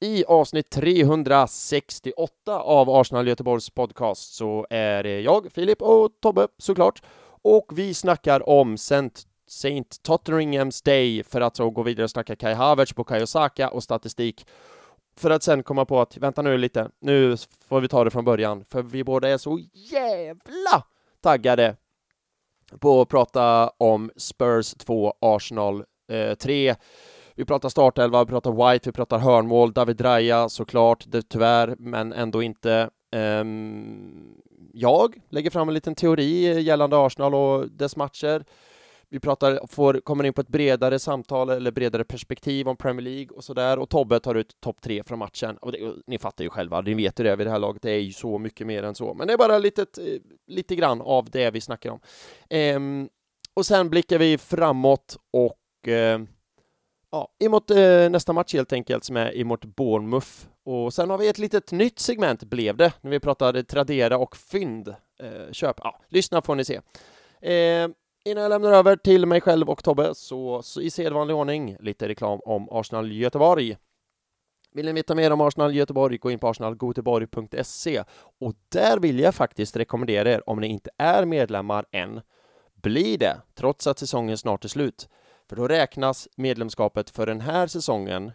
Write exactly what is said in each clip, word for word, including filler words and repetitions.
I avsnitt trehundrasextioåtta av Arsenal Göteborgs podcast så är det jag, Filip och Tobbe såklart. Och vi snackar om Saint Saint Totteringham's Day för att så gå vidare och snacka Kai Havertz, Bukayo Saka och statistik. För att sen komma på att, vänta nu lite, nu får vi ta det från början. För vi båda är så jävla taggade på att prata om Spurs två, Arsenal tre. Vi pratar startelva, vi pratar White, vi pratar hörnmål, David Raya såklart, det tyvärr, men ändå inte. Um, jag lägger fram en liten teori gällande Arsenal och dess matcher. Vi pratar, får, kommer in på ett bredare samtal eller bredare perspektiv om Premier League och sådär. Och Tobbe tar ut topp tre från matchen. Och det, ni fattar ju själva, ni vet ju det vid det här laget. Det är ju så mycket mer än så. Men det är bara litet, lite grann av det vi snackar om. Um, och sen blickar vi framåt och uh, ja, emot uh, nästa match helt enkelt som är emot Bournemouth. Och sen har vi ett litet nytt segment blev det. När vi pratade Tradera och fynd. Uh, köp, ja, lyssna får ni se. Uh, Innan jag lämnar över till mig själv och Tobbe så, så i sedvanlig ordning lite reklam om Arsenal Göteborg. Vill ni veta mer om Arsenal Göteborg, gå in på arsenal göteborg punkt se. Och där vill jag faktiskt rekommendera er, om ni inte är medlemmar än, bli det, trots att säsongen snart är slut. För då räknas medlemskapet för den här säsongen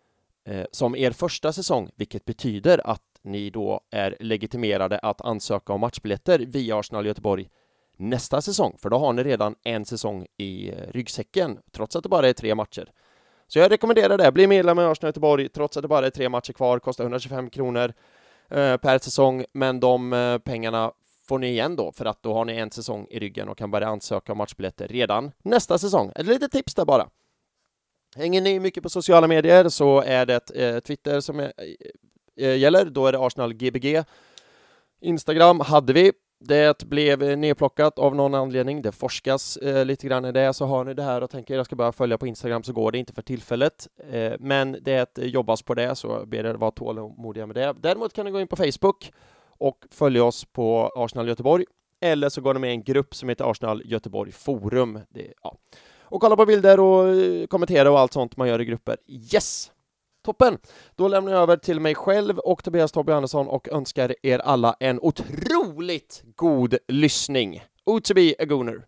eh, som er första säsong, vilket betyder att ni då är legitimerade att ansöka om matchbiljetter via Arsenal Göteborg nästa säsong, för då har ni redan en säsong i ryggsäcken, trots att det bara är tre matcher. Så jag rekommenderar det, bli medlem i Arsenal Göteborg, trots att det bara är tre matcher kvar, kostar hundratjugofem kronor eh, per säsong, men de eh, pengarna får ni igen då, för att då har ni en säsong i ryggen och kan börja ansöka om matchbiljetter redan nästa säsong. Ett litet tips där bara. Hänger ni mycket på sociala medier så är det eh, Twitter som är, eh, gäller, då är det Arsenal G B G. Instagram hade vi. Det blev nedplockat av någon anledning. Det forskas eh, lite grann i det. Så har ni det här och tänker jag ska bara följa på Instagram så går det inte för tillfället. Eh, men det är att jobbas på det så ber er vara tålmodiga med det. Däremot kan ni gå in på Facebook och följa oss på Arsenal Göteborg. Eller så går ni med i en grupp som heter Arsenal Göteborg Forum. Det, ja. Och kolla på bilder och kommentera och allt sånt man gör i grupper. Yes! Toppen! Då lämnar jag över till mig själv och Tobias Tobbe Andersson och önskar er alla en otroligt god lyssning. O to be a gooner.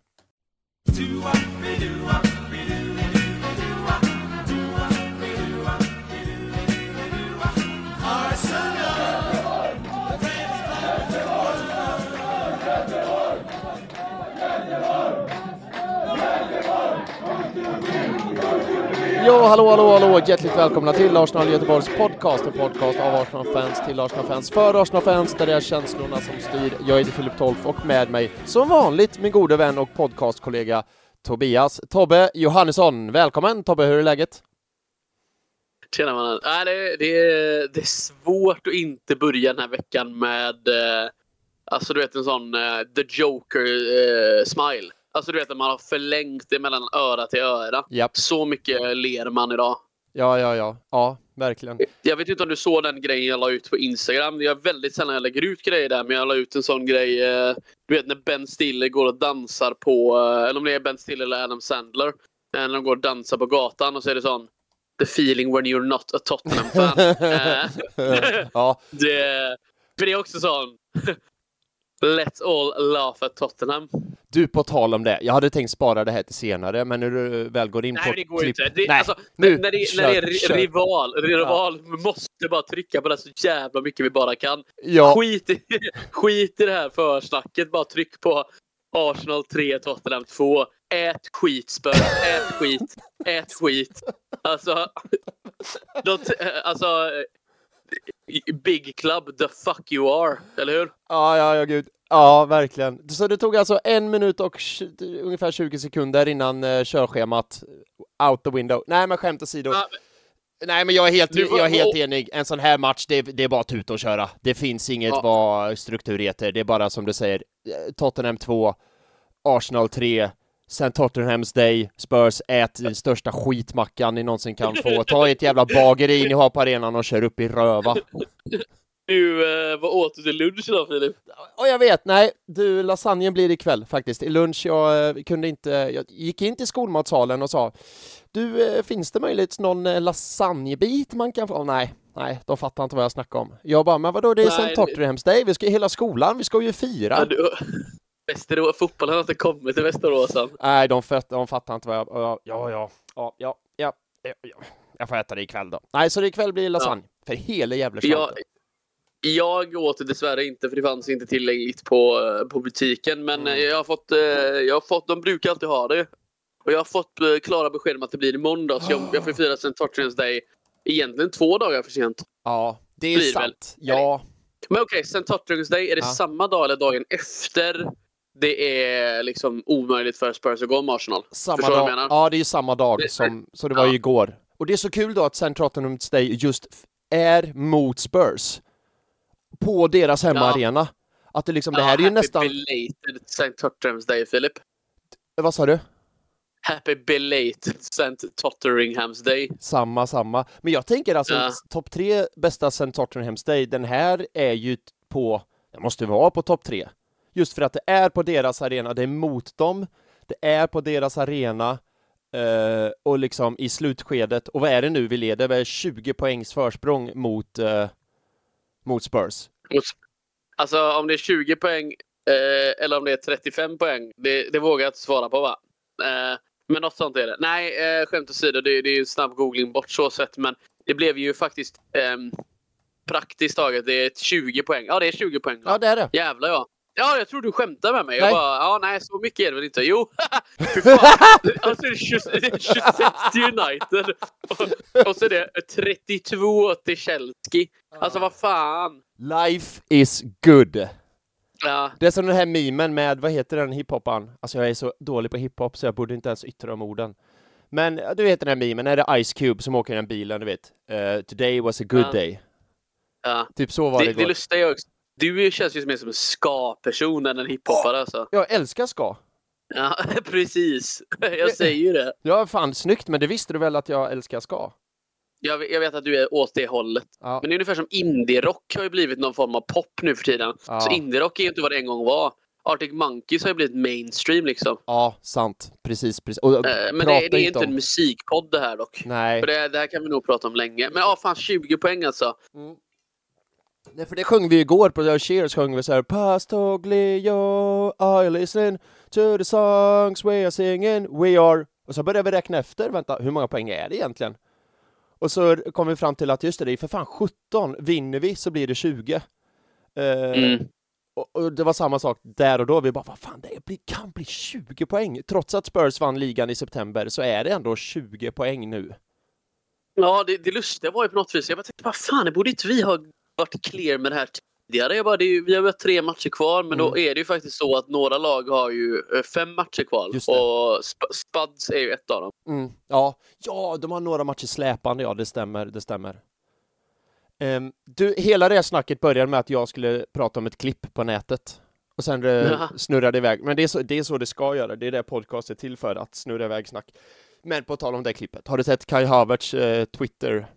Ja, hallå, hallå, hallå, hjärtligt välkomna till Arsenal Göteborgs podcast, en podcast av Arsenal-fans till Arsenal-fans för Arsenal-fans, där det är känslorna som styr. Jag heter Filip Tolf och med mig, som vanligt, min gode vän och podcastkollega Tobias Tobbe Johannesson. Välkommen Tobbe, hur är läget? Tjena mannen. Äh, det, det, är, det är svårt att inte börja den här veckan med, eh, alltså du vet en sån eh, The Joker-smile. Eh, Alltså du vet att man har förlängt det mellan öra till öra. Yep. Så mycket ler man idag. Ja, ja, ja. Ja, verkligen. Jag vet inte om du såg den grejen jag la ut på Instagram. Jag är väldigt sällan jag lägger ut grejer där. Men jag la ut en sån grej. Du vet när Ben Stiller går och dansar på. Eller om det är Ben Stiller eller Adam Sandler. När de går och dansar på gatan. Och så är det sån. The feeling when you're not a Tottenham-fan. Ja. det, för det är också sån. Let's all laugh at Tottenham. Du, på tal om det. Jag hade tänkt spara det här till senare, men när du väl går in Nej, på... det går klipp... inte. Det, Nej, alltså, nu, när, det, kör, när det är kör. rival, rival ja. måste bara trycka på det så jävla mycket vi bara kan. Ja. Skit, i, skit i det här försnacket. Bara tryck på Arsenal tre, Tottenham två. Ät skit, Spurs. Ät skit. Ät skit. Alltså... de, alltså... Big club, the fuck you are. Eller hur? Ja, ja, ja, gud. Ja, verkligen. Så det tog alltså en minut och tjugo, ungefär tjugo sekunder innan uh, körschemat out the window. Nej, men skämt åsido. Ja. Nej, men jag är helt, jag är helt enig. En sån här match, det, det är bara tuta och köra. Det finns inget ja. vad struktur heter. Det är bara som du säger. Tottenham två, Arsenal tre, Saint Tottenham's Day, Spurs ät den största skitmackan ni någonsin kan få. Ta ett jävla bageri ni har på arenan och kör upp i röva. Du, eh, vad åt du till lunch idag, Filip? Och jag vet, nej, du, lasagnen blir ikväll faktiskt. I lunch, jag eh, kunde inte, jag gick in till skolmatsalen och sa, du, eh, finns det möjligt någon eh, lasagnebit man kan få? Nej, nej, de fattar inte vad jag snackar om. Jag bara, men vadå, det är Saint Tottenhams Day, vi ska hela skolan, vi ska ju fira. Ja, du, Västerås, fotbollen har inte kommit till Västerås än. Nej, de, fatt, de fattar inte vad jag, ja, ja, ja, ja, ja, ja, ja, jag får äta det ikväll då. Nej, så det ikväll blir lasagne, ja. För hela jävla slanten. Jag åt det dessvärre inte, för det fanns inte tillgängligt på, på butiken. Men mm. jag har fått, jag har fått, de brukar alltid ha det. Och jag har fått klara besked om att det blir imorgon då. Så jag, jag får fira Saint Tottenham's Day egentligen två dagar för sent. Ja, det är blir sant. Väl. Ja. Men okej, okay, Saint Tottenham's Day, är det ja. samma dag eller dagen efter det är liksom omöjligt för Spurs att gå om Arsenal? Samma dag. Jag menar? Ja, det är samma dag det, som, så det var ja. ju igår. Och det är så kul då att Saint Tottenham's Day just är mot Spurs. På deras hemmaarena. Ja. Att det liksom, ja, det här är ju nästan... Happy belated Saint Tottenham's Day, Philip. Vad sa du? Happy belated Saint Tottenham's Day. Samma, samma. Men jag tänker alltså, ja. topp tre bästa Saint Tottenham's Day, den här är ju på, det måste vara på topp tre. Just för att det är på deras arena, det är mot dem, det är på deras arena, uh, och liksom i slutskedet, och vad är det nu vi leder? Det är tjugo poängs försprång mot... Uh, mot Spurs. Alltså om det är tjugo poäng eh, eller om det är trettiofem poäng, det, det vågar jag inte svara på, va? Eh, men något sånt är det. Nej, eh, skämt åsido, det, det är ju snabb googling bort så sett, men det blev ju faktiskt eh, praktiskt taget, det är ett tjugo poäng. Ja, det är tjugo poäng. Va? Ja, det är det. Jävlar, ja. Ja, jag tror du skämtar med mig. Nej. Jag bara, ja nej, så mycket är det väl inte. Jo, för fan. Alltså det är tjugosex till United. Och, och så är det trettiotvå till Chelsea. Alltså vad fan. Life is good. Ja. Det är som den här memen med, vad heter den hiphopan? Alltså jag är så dålig på hiphop så jag borde inte ens yttra om orden. Men du vet den här memen, är det Ice Cube som åker i den bilen, du vet. Uh, today was a good ja. day. Ja. Typ så var det, det igår. Det lustiga är också. Du känns ju mer som en ska-person än en hiphopare, alltså. Jag älskar ska. Ja, precis. Jag säger ju det. Ja, fan, snyggt, men det visste du väl att jag älskar ska? Jag, jag vet att du är åt det hållet. Ja. Men det är ungefär som indie-rock har ju blivit någon form av pop nu för tiden. Ja. Så indie-rock är ju inte vad det en gång var. Arctic Monkeys har ju blivit mainstream liksom. Ja, sant. Precis, precis. Och, äh, men det, det är inte, inte om... en musikpodd det här dock. Nej. För det, det här kan vi nog prata om länge. Men ja, fan, tjugo poäng alltså. Mm. Nej, för det sjöng vi igår på Cheers, sjöng vi så här: Pastoglio, I listen to the songs we are singing, we are... Och så började vi räkna efter, vänta, hur många poäng är det egentligen? Och så kom vi fram till att just det, det är för fan sjutton, vinner vi så blir det tjugo. Uh, mm. och, och det var samma sak där och då, vi bara, vad fan, det blir, kan bli tjugo poäng. Trots att Spurs vann ligan i september så är det ändå tjugo poäng nu. Ja, det, det lustiga var ju på något vis, jag bara tänkte, vad fan, det borde inte vi ha varit clear med det här tidigare. Jag bara, det är ju, vi har ju tre matcher kvar, men mm. då är det ju faktiskt så att några lag har ju fem matcher kvar. Och Sp- Spuds är ju ett av dem. Mm. Ja. ja, de har några matcher släpande, ja, det stämmer, det stämmer. Um, du, hela det här snacket började med att jag skulle prata om ett klipp på nätet. Och sen uh, snurrade iväg. Men det är, så, det är så det ska göra. Det är det podcast är till för, att snurra iväg snack. Men på tal om det klippet, har du sett Kai Havertz uh, Twitter?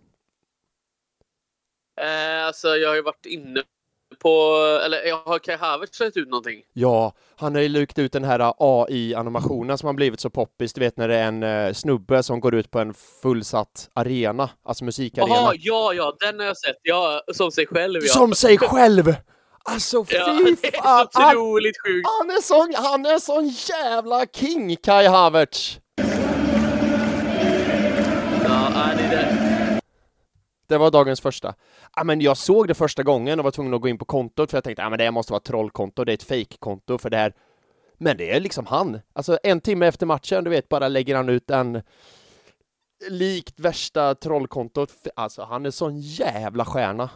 Eh, alltså jag har ju varit inne på, eller jag har Kai Havertz sett ut någonting. Ja, han har ju lykt ut den här A I-animationen som har blivit så poppis. Du vet när det är en uh, snubbe som går ut på en fullsatt arena, alltså musikarena. Jaha, ja, ja, den har jag sett. Ja, som sig själv. Ja. Som sig själv! Alltså fy ja, fan! Det är så otroligt sjukt. Han är sån, han är sån jävla king, Kai Havertz! Ja, det är det. Det var dagens första. Ja, men jag såg det första gången och var tvungen att gå in på kontot för jag tänkte, ja, men det måste vara ett trollkonto, det är ett fake-konto för det här. Men det är liksom han. Alltså en timme efter matchen, du vet, bara lägger han ut en likt värsta trollkontot. Alltså han är sån jävla stjärna.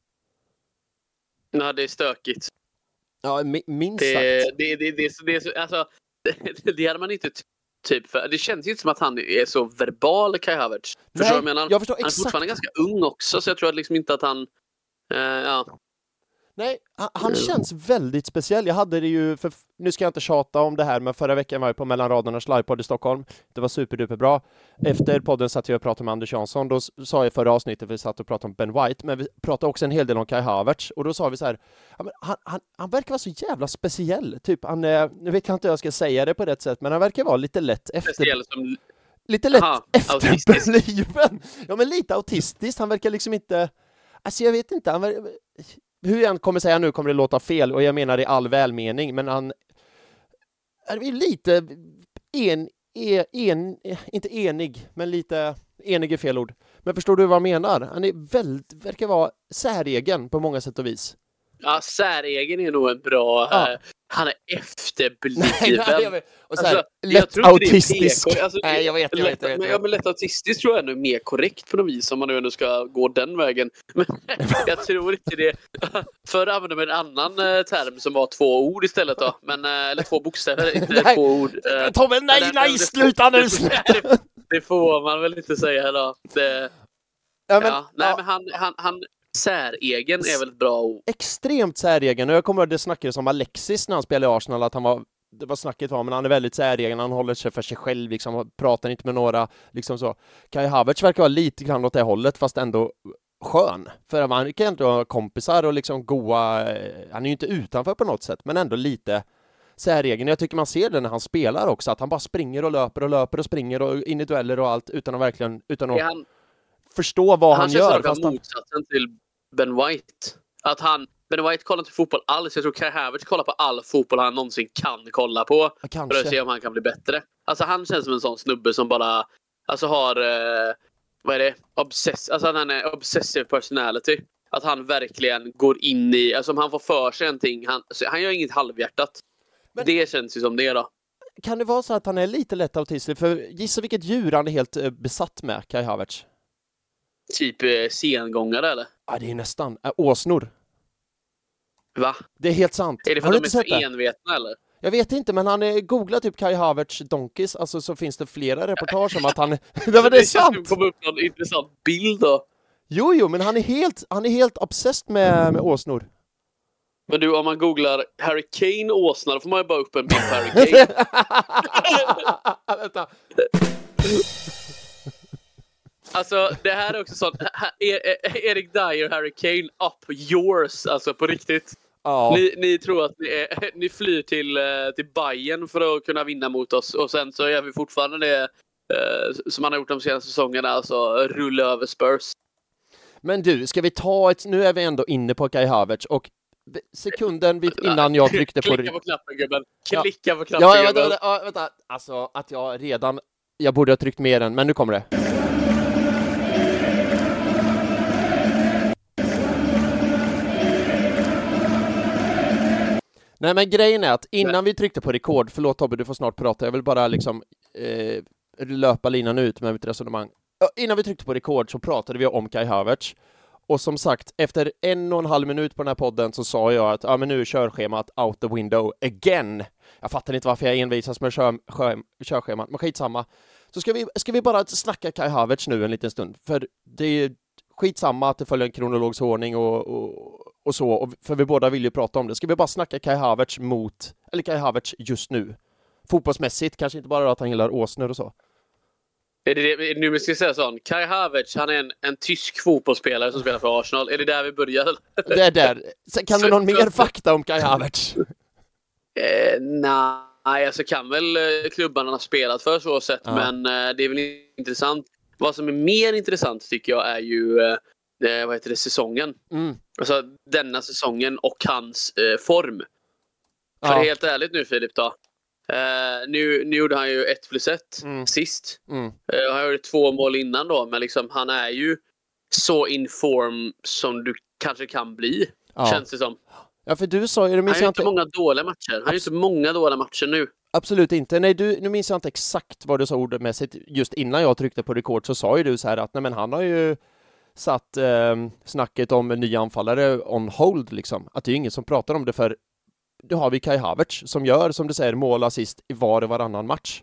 Ja, det är stökigt. Ja, minst det, sagt. Det, det, det, det, det, alltså, det, det hade man inte typ för. Det känns ju inte som att han är så verbal, Kai Havertz. Nej, förstår jag menar? jag förstår han är exakt. fortfarande ganska ung också, så jag tror att liksom inte att han... Eh, ja. Nej, han, han känns väldigt speciell. Jag hade det ju, för, nu ska jag inte tjata om det här, men förra veckan var jag på Mellanradernas livepodd i Stockholm. Det var superduper bra. Efter podden satt jag och pratade med Anders Jansson. Då sa jag i förra avsnittet, vi satt och pratade om Ben White, men vi pratade också en hel del om Kai Havertz. Och då sa vi så här, ja, men han, han, han verkar vara så jävla speciell. Typ, han, nu vet jag inte hur jag ska säga det på rätt sätt, men han verkar vara lite lätt efter... Speciell som... Lite lätt Aha, efterbliven. Ja, men lite autistisk. Han verkar liksom inte... Alltså jag vet inte, han verkar... Hur jag än kommer säga nu kommer det låta fel, och jag menar i all välmening, men han är lite en, en, en, inte enig, men lite enig är fel ord. Men förstår du vad jag menar? Han är väldigt, verkar vara säregen på många sätt och vis. Ja, säregen är nog en bra... Ja. Uh, han är efterbliven. Nej, nej, jag vet. Och så här, Alltså, lätt autistisk. Alltså, nej, jag vet, jag lätt, vet. Jag vet, men, jag ja, vet. men lätt autistisk tror jag är mer korrekt på något vis, om man nu ändå ska gå den vägen. Men jag tror inte det. Förr använde man en annan uh, term som var två ord istället då. Men, uh, eller två bokstäver, inte Nej. två ord. Uh, Tobbe, nej, nej, nej, sluta nu! det, det får man väl inte säga då. Det, Ja, men, ja, nej, ja. men han... han, han säregen är väl ett bra ord. Extremt säregen, och jag kommer ihåg det snackades om Alexis när han spelade i Arsenal, att han var, det var snacket var, men han är väldigt säregen, han håller sig för sig själv liksom, pratar inte med några, liksom så. Kai Havertz verkar vara lite grann åt det hållet, fast ändå skön, för han kan ändå ha kompisar och liksom goa, han är ju inte utanför på något sätt, men ändå lite säregen. Jag tycker man ser det när han spelar också, att han bara springer och löper och löper och springer och in i dueller och allt, utan att verkligen, utan att han, förstå vad han, han gör. Han fast känns motsatsen till Ben White. Att han, Ben White kollar inte fotboll alls. Jag tror Kai Havertz kollar på all fotboll han någonsin kan kolla på. Kanske. För att se om han kan bli bättre. Alltså han känns som en sån snubbe som bara alltså har, eh, vad är det? Obsess, alltså han är obsessive personality. Att han verkligen går in i, alltså om han får för sig någonting, han, alltså, han gör inget halvhjärtat. Men det känns ju som det då. Kan det vara så att han är lite lätt autistisk? För gissa vilket djur han är helt eh, besatt med, Kai Havertz. Typ eh, sengångare eller? Ja, det är nästan. Äh, åsnor. Va? Det är helt sant. Är det för Har att du de är inte sett så det? envetna eller? Jag vet inte, men han är, googlar typ Kai Havertz donkeys, alltså så finns det flera reportage om att han... det var det, det sant! Det kommer upp någon intressant bild då. Jo, jo, men han är helt, han är helt obsessed med, med åsnor. Men du, om man googlar Harry Kane åsna, då får man ju bara upp en bild på Harry Kane. Vänta. Alltså, det här är också sånt. Erik Dyer, Harry Kane, up yours. Alltså, på riktigt. Ja. Ni, ni tror att ni, är, ni flyr till, till Bayern för att kunna vinna mot oss. Och sen så gör vi fortfarande det eh, som man har gjort de senaste säsongerna. Alltså, rulla över Spurs. Men du, ska vi ta ett... Nu är vi ändå inne på Kai Havertz, och sekunden vid, innan jag tryckte på... Klicka på knappen, gubben. Klicka ja. på knappen, ja, gubben. vänta, vänta, vänta. Alltså, att jag redan... Jag borde ha tryckt mer än, men nu kommer det. Nej, men grejen är att innan Nej. vi tryckte på rekord, förlåt Tobbe, du får snart prata, jag vill bara liksom eh, löpa linan ut med mitt resonemang. Innan vi tryckte på rekord så pratade vi om Kai Havertz. Och som sagt, efter en och en halv minut på den här podden så sa jag att ja, men nu är körschemat out the window again. Jag fattar inte varför jag envisas med kör, kör, körschemat, men skitsamma. Så ska vi, ska vi bara snacka Kai Havertz nu en liten stund. För det är skitsamma att det följer en kronologisk ordning och, och, och så. Och för vi båda vill ju prata om det. Ska vi bara snacka Kai Havertz mot, eller Kai Havertz just nu? Fotbollsmässigt, kanske inte bara att han gillar åsnor och så. Är det det, nu ska jag säga sån. Kai Havertz, han är en, en tysk fotbollsspelare som spelar för Arsenal. Är det där vi börjar? Det är där. Sen kan du någon mer fakta om Kai Havertz? Eh, nej, alltså kan väl klubbarna ha spelat för så sätt, ja. Men eh, det är väl intressant. Vad som är mer intressant tycker jag är ju eh, vad heter det, säsongen. Mm. Alltså denna säsongen och hans eh, form. Ja. För helt ärligt nu, Filip då. Uh, nu, nu gjorde han ju ett plus ett mm. sist. Mm. Uh, han gjorde två mål innan då, men liksom, han är ju så in form som du kanske kan bli, ja. Känns det som. Ja, för du sa ju... Han har ju inte många dåliga matcher. Han har ju inte många dåliga matcher nu. Absolut inte. Nej, du, nu minns jag inte exakt vad du sa ordmässigt. Just innan jag tryckte på rekord så sa ju du så här att nej, men han har ju satt eh, snacket om en ny anfallare on hold liksom. Att det är ingen som pratar om det, för då har vi Kai Havertz som gör, som du säger, mål assist i var och varannan match.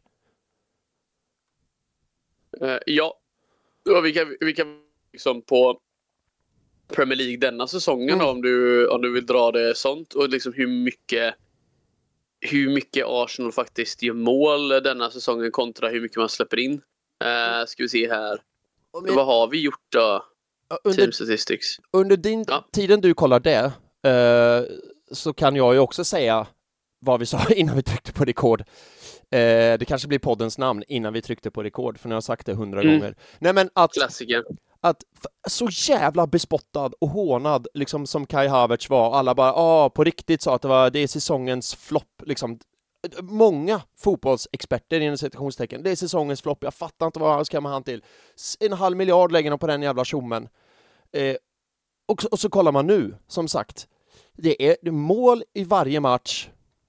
Uh, ja, vi kan, vi kan liksom på Premier League denna säsongen Mm. då, om du, om du vill dra det sånt. Och liksom hur mycket hur mycket Arsenal faktiskt gör mål denna säsongen kontra hur mycket man släpper in. Uh, ska vi se här. Men, vad har vi gjort då? under, Team Statistics. Under din ja. tiden du kollar det uh, så kan jag ju också säga vad vi sa innan vi tryckte på rekord. Uh, det kanske blir poddens namn innan vi tryckte på rekord, för nu har jag sagt det hundra mm. gånger. Nej, men att, Klassiker. Att så jävla bespottad och hånad liksom som Kai Havertz var. Alla bara, ah, på riktigt sa att det var det är säsongens flopp liksom. Många fotbollsexperter inom citationstecken. Det är säsongens flopp. Jag fattar inte vad han ska med han till. En halv miljard lägger de på den jävla tjommen. Eh, och, och så kollar man nu, som sagt. Det är, det är mål i varje match.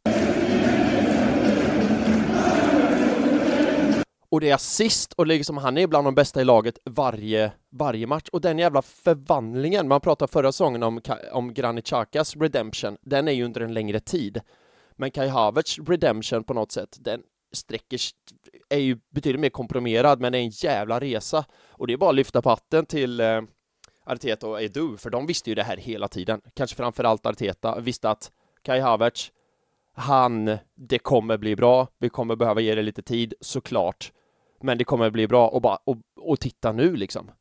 Och det är assist, och liksom, han är bland de bästa i laget varje, varje match. Och den jävla förvandlingen, man pratade förra säsongen om, om Granit Xhakas redemption, den är ju under en längre tid. Men Kai Havertz redemption på något sätt, den sträcker, är ju betydligt mer komprimerad, men det är en jävla resa. Och det är bara att lyfta på hatten till eh, Arteta och Edu, för de visste ju det här hela tiden. Kanske framförallt Arteta visste att Kai Havertz, han, det kommer bli bra, vi kommer behöva ge det lite tid, såklart. Men det kommer bli bra, och, bara, och, och titta nu liksom.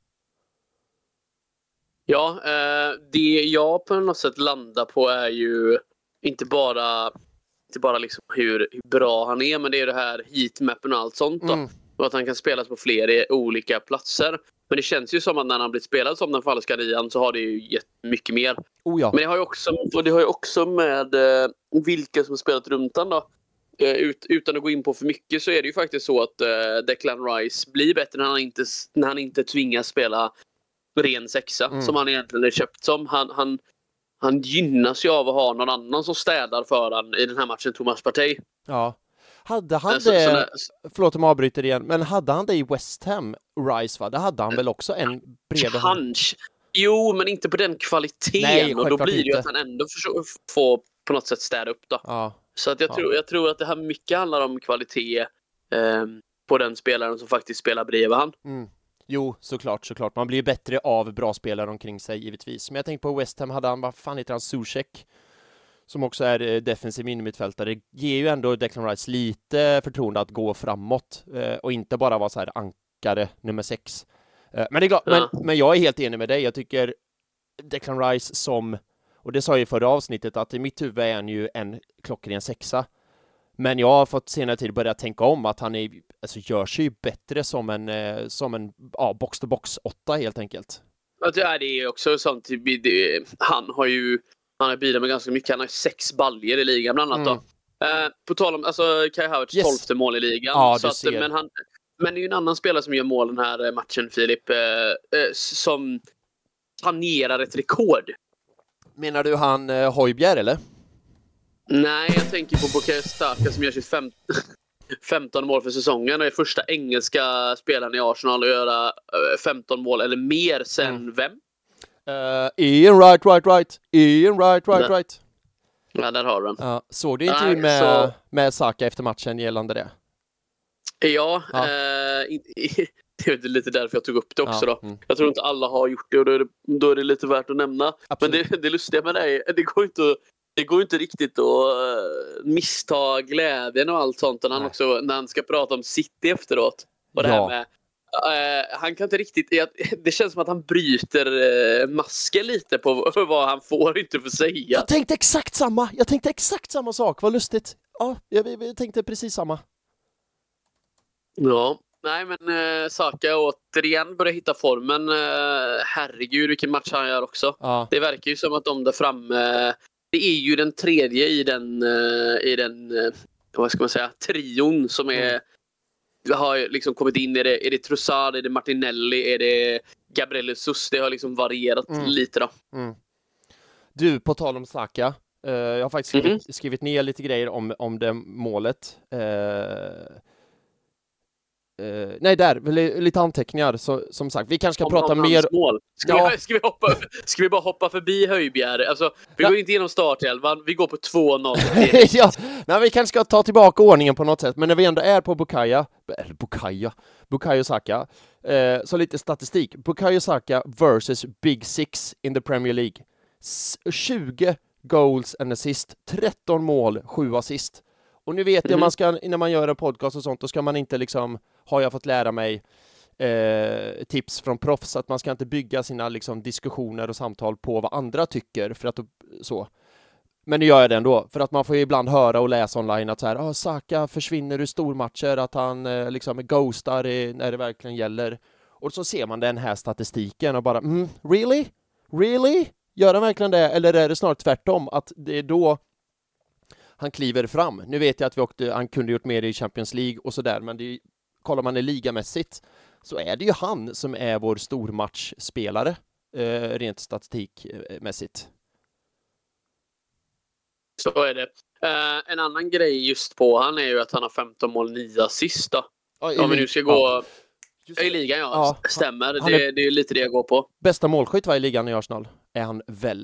Ja, eh, det jag på något sätt landar på är ju inte bara, inte bara liksom hur, hur bra han är, men det är det här heatmappen och allt sånt då. Mm. Och att han kan spelas på fler olika platser. Men det känns ju som att när han blir spelad som den falska nian så har det ju gett mycket mer. Oh ja. Men det har ju också, och det har ju också med eh, vilka som har spelat runt han då. Ut, utan att gå in på för mycket så är det ju faktiskt så att uh, Declan Rice blir bättre när han inte, när han inte tvingas spela ren sexa mm. som han egentligen är köpt som. Han, han, han gynnas ju av att ha någon annan som städar för han i den här matchen, Thomas Partey. Ja. Hade han så, det, så när, förlåt om jag avbryter igen, men hade han det i West Ham, Rice, va? Det hade han väl också en bredvid hand? Jo, men inte på den kvaliteten. Nej, och då blir det ju att han ändå får, får på något sätt städa upp då. Ja. Så att jag, ja. tror, jag tror att det här mycket handlar om kvalitet eh, på den spelaren som faktiskt spelar bredvid han. Mm. Jo, såklart, såklart. Man blir ju bättre av bra spelare omkring sig, givetvis. Men jag tänker på West Ham hade han, vad fan heter han, Zuzek, som också är eh, defensiv innermittfältare. Det ger ju ändå Declan Rice lite förtroende att gå framåt eh, och inte bara vara så här ankare nummer sex. Eh, men det är klart, ja. men, men jag är helt enig med dig. Jag tycker Declan Rice som, och det sa jag i förra avsnittet, att i mitt huvud är han ju en klockren sexa. Men jag har fått senare tid börja tänka om att han är, alltså gör sig ju bättre som en, eh, som en ja, box-to-box åtta helt enkelt. Ja, det är också sånt. Det, han har ju han har bidragit med ganska mycket. Han har sex baljer i ligan bland annat. Mm. Då. Eh, på tal om alltså, Kai Havertz yes. tolfte mål i ligan. Ja, så att, men, han, men det är ju en annan spelare som gör mål den här matchen, Filip. Eh, eh, som tangerar ett rekord. Menar du han eh, Højbjerg eller? Nej, jag tänker på Bukayo Saka som gör sitt fem... femton mål för säsongen och är första engelska spelaren i Arsenal att göra femton mål eller mer sen mm. vem? Uh, Ian Wright, right, right. Ian Wright, right, där. right. Ja, där har du den. Uh, såg du inte med, så... med Saka efter matchen gällande det? Ja, ja. Eh, det är lite därför jag tog upp det också. Ja. Då. Mm. Jag tror inte alla har gjort det och då är det, då är det lite värt att nämna. Absolut. Men det, det lustiga med det är det går inte att Det går inte riktigt att missta glädjen och allt sånt. Och han också, när han ska prata om City efteråt. Och det ja. här med, uh, han kan inte riktigt... Det känns som att han bryter uh, masken lite på vad han får inte få säga. Jag tänkte exakt samma. Jag tänkte exakt samma sak. Vad lustigt. Ja, jag, jag tänkte precis samma. Ja. Nej, men uh, Saka återigen börjar hitta formen. Uh, herregud, vilken match han gör också. Ja. Det verkar ju som att de där framme... Uh, Det är ju den tredje i den, uh, i den uh, vad ska man säga, trion som är, mm. har liksom kommit in. Är det, är det Trossard, är det Martinelli, är det Gabriel Jesus? Det har liksom varierat mm. lite då. Mm. Du, på tal om Saka, uh, jag har faktiskt skrivit, mm-hmm. skrivit ner lite grejer om, om det målet. Uh, Uh, nej, där, lite anteckningar. Så, som sagt, vi kanske ska om, prata om mer... Mål. Ska, ja. vi, ska, vi hoppa, ska vi bara hoppa förbi Höjbjerg? Alltså, vi ja. går inte igenom startelvan, vi går på två noll. ja, nej, vi kanske ska ta tillbaka ordningen på något sätt. Men när vi ändå är på Bukayo, eller Bukayo, Bukayo Saka, eh, så lite statistik. Bukayo Saka versus Big Six in the Premier League. S- tjugo goals and assist, tretton mål, sju assist. Och nu vet jag, mm. man ska, när man gör en podcast och sånt, då ska man inte liksom, har jag fått lära mig eh, tips från proffs, att man ska inte bygga sina liksom, diskussioner och samtal på vad andra tycker, för att så. Men nu gör jag det ändå, för att man får ju ibland höra och läsa online att så här, ah, Saka försvinner ur stormatcher, att han eh, liksom ghostar i, när det verkligen gäller. Och så ser man den här statistiken och bara, mm, really? Really? Gör han verkligen det? Eller är det snart tvärtom, att det är då han kliver fram? Nu vet jag att vi åkte, han kunde gjort mer i Champions League och sådär, men det är, kollar man det ligamässigt så är det ju han som är vår stormatchspelare eh, rent statistikmässigt. Så är det. Uh, en annan grej just på han är ju att han har femton mål, nio assist då. Ja, om vi nu ska gå ja. i ligan, ja. ja stämmer. Han, det, det är lite det jag går på. Bästa målskytt var i ligan i Arsenal. Är han väl?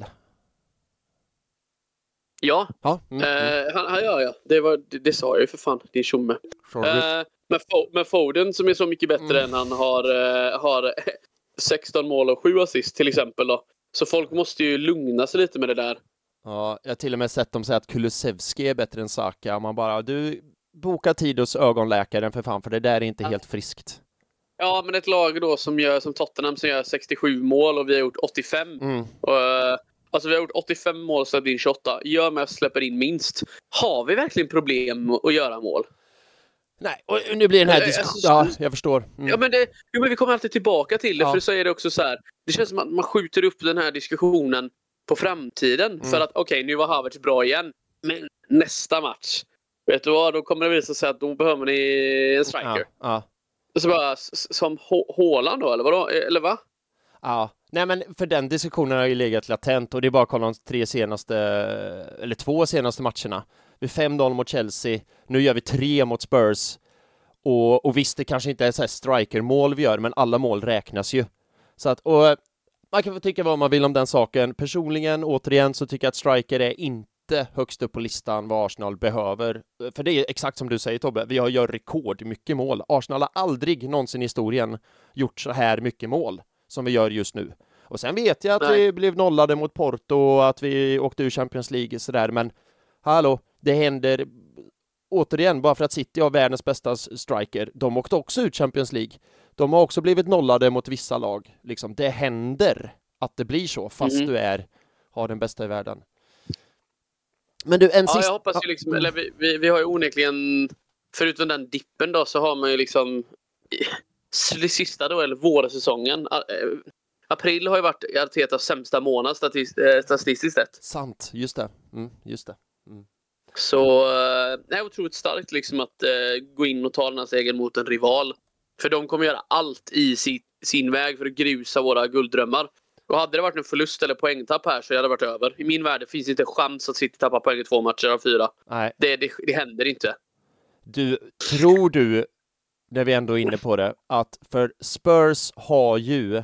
Ja, ja. Mm, uh, mm. han, han gör jag. Det, var, det, det sa jag ju för fan. Det är tjomme. Uh, med, med Foden som är så mycket bättre mm. än han har, uh, har sexton mål och sju assist till exempel då. Så folk måste ju lugna sig lite med det där. Ja, jag har till och med sett dem säga att Kulusevski är bättre än Saka. Man bara, du bokar tid hos ögonläkaren för fan, för det där är inte ja. helt friskt. Ja, men ett lag då som gör som Tottenham som gör sextiosju mål och vi har gjort åttiofem. Mm. Och, alltså vi har gjort åttiofem mål så det blir tjugoåtta. Gör med att släpper in minst. Har vi verkligen problem att göra mål? Nej, och nu blir den här diskussionen... Ja, jag förstår. Mm. Ja, men, det, jo, men vi kommer alltid tillbaka till det, ja. För så är det också så här. Det känns som att man skjuter upp den här diskussionen på framtiden. Mm. För att okej, okay, nu var Havertz bra igen. Men nästa match, vet du vad? Då kommer det visa sig att då behöver ni en striker. Ja, ja. Så bara, som Haaland då, eller vadå? Eller va? Ja, nej men för den diskussionen har ju legat latent. Och det är bara att kolla de tre senaste, eller två senaste matcherna. Vi fem noll mot Chelsea. Nu gör vi tre mot Spurs. Och, och visst, det kanske inte är så här strikermål vi gör, men alla mål räknas ju. Så att, och man kan få tycka vad man vill om den saken. Personligen, återigen, så tycker jag att striker är inte högst upp på listan vad Arsenal behöver. För det är exakt som du säger, Tobbe. Vi har gjort rekord mycket mål. Arsenal har aldrig någonsin i historien gjort så här mycket mål som vi gör just nu. Och sen vet jag att Nej. vi blev nollade mot Porto och att vi åkte ur Champions League så där, men hallå, det händer återigen, bara för att City har världens bästa striker. De åkte också ut Champions League. De har också blivit nollade mot vissa lag. Liksom, det händer att det blir så, fast mm. du är har den bästa i världen. Men du, en ja, sist... jag hoppas ju liksom, eller vi, vi, vi har ju onekligen, förutom den dippen då, så har man ju liksom det sista då, eller vårsäsongen. April har ju varit Artetas sämsta månad statist- statistiskt sett. Sant, just det. Mm, just det. Mm. Så det är otroligt starkt liksom att uh, gå in och ta den här segern mot en rival. För de kommer göra allt i si- sin väg för att grusa våra gulddrömmar. Och hade det varit en förlust eller poängtapp här så hade det varit över. I min värld finns det inte chans att City tappar poäng i två matcher av fyra. Nej. Det, det, det händer inte. Du, tror du, när vi ändå är inne på det, att för Spurs har ju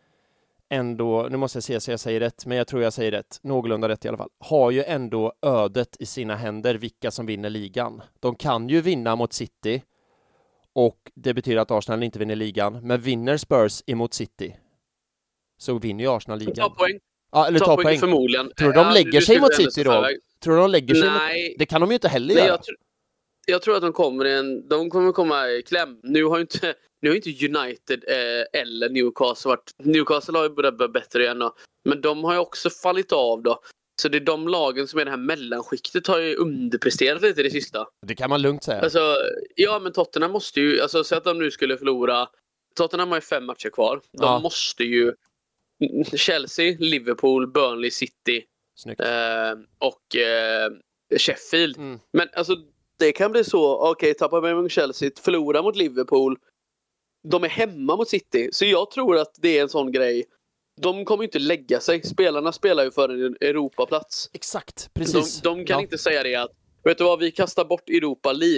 ändå, nu måste jag se så jag säger rätt, men jag tror jag säger rätt, någorlunda rätt i alla fall, har ju ändå ödet i sina händer vilka som vinner ligan. De kan ju vinna mot City och det betyder att Arsenal inte vinner ligan, men vinner Spurs emot City så vinner ju Arsenal ligan. Ta poäng. Ja, eller ta, ta poäng, poäng. Förmodligen. Tror du de lägger ja, sig mot City då? Tror du de lägger sig Nej. mot... Det kan de ju inte heller Nej, göra. Jag, tr- jag tror att de kommer i en... De kommer komma i kläm. Nu har ju inte, nu har inte United eh, eller Newcastle varit... Newcastle har ju börjat bättre igen då. Men de har ju också fallit av då. Så det är de lagen som är det här mellanskiktet har ju underpresterat lite i det sista. Det kan man lugnt säga. Alltså, ja, men Tottenham måste ju... Alltså, så att de nu skulle förlora... Tottenham har ju fem matcher kvar. De ja. måste ju... Chelsea, Liverpool, Burnley, City eh, och eh, Sheffield. Mm. Men alltså det kan bli så, okej, okay, tappar med mot Chelsea, förlora mot Liverpool. De är hemma mot City. Så jag tror att det är en sån grej. De kommer inte lägga sig. Spelarna spelar ju för en Europaplats. Exakt, precis. De, de kan ja. inte säga det att, vet du vad, vi kastar bort Europa League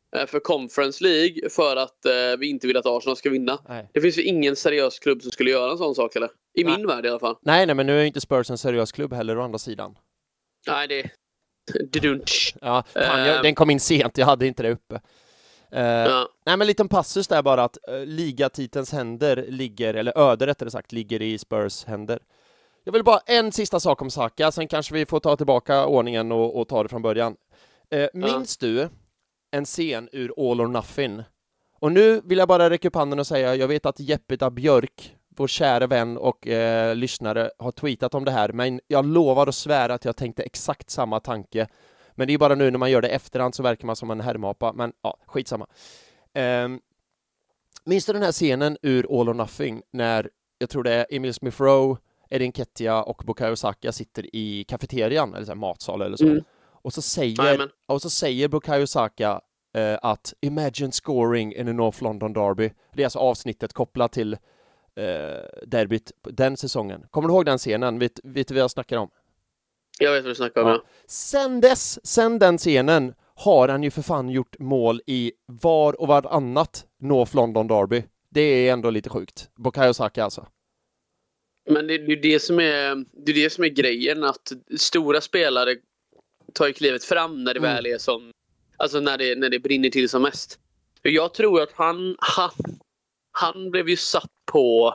för Conference League för att eh, vi inte vill att Arsenal ska vinna. Nej. Det finns ju ingen seriös klubb som skulle göra en sån sak, eller? I Nej. min värld i alla fall. Nej, nej, men nu är ju inte Spurs en seriös klubb heller å andra sidan. Nej, det Dudunch. Ja, fan, jag, Uh, den kom in sent, jag hade inte det uppe. Uh, ja. Nej, men en liten passus där bara att uh, ligatitelns händer ligger, eller öde rättare sagt, ligger i Spurs händer. Jag vill bara en sista sak om Saka, sen kanske vi får ta tillbaka ordningen och, och ta det från början. Uh, minns ja. du en scen ur All or Nothing? Och nu vill jag bara räcka upp handen och säga, jag vet att Jeppeta Björk, vår kära vän och eh, lyssnare, har tweetat om det här, men jag lovar att svära att jag tänkte exakt samma tanke. Men det är bara nu när man gör det efterhand så verkar man som en härmapa, men ja, skitsamma. Um, minns du den här scenen ur All or Nothing när, jag tror det är Emil Smith Rowe, Eddie Nketiah och Bukayo Saka sitter i kafeterian, eller så här, matsal eller så. Mm. Och så säger, Amen. och så säger Bukayo Saka uh, att imagine scoring in a North London derby. Det är alltså avsnittet kopplat till uh, derbyt den säsongen. Kommer du ihåg den scenen? Vet, vet du vad jag snackar om? Jag vet vad du snackar om, ja. ja. Sen dess, sen den scenen har han ju för fan gjort mål i var och varannat North London derby. Det är ändå lite sjukt. Bukayo Saka alltså. Men det, det är det som är det är det som är grejen, att stora spelare tar ju klivet fram när det mm. väl är som, alltså när det när det brinner till som mest. Jag tror att han han, han blev ju satt på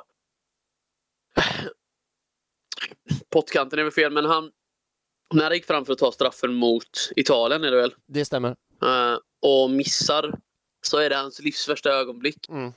pottkanten är väl fel, men han när han gick fram för att ta straffen mot Italien är det väl? Det stämmer. Uh, och missar, så är det hans livs värsta ögonblick. Mm.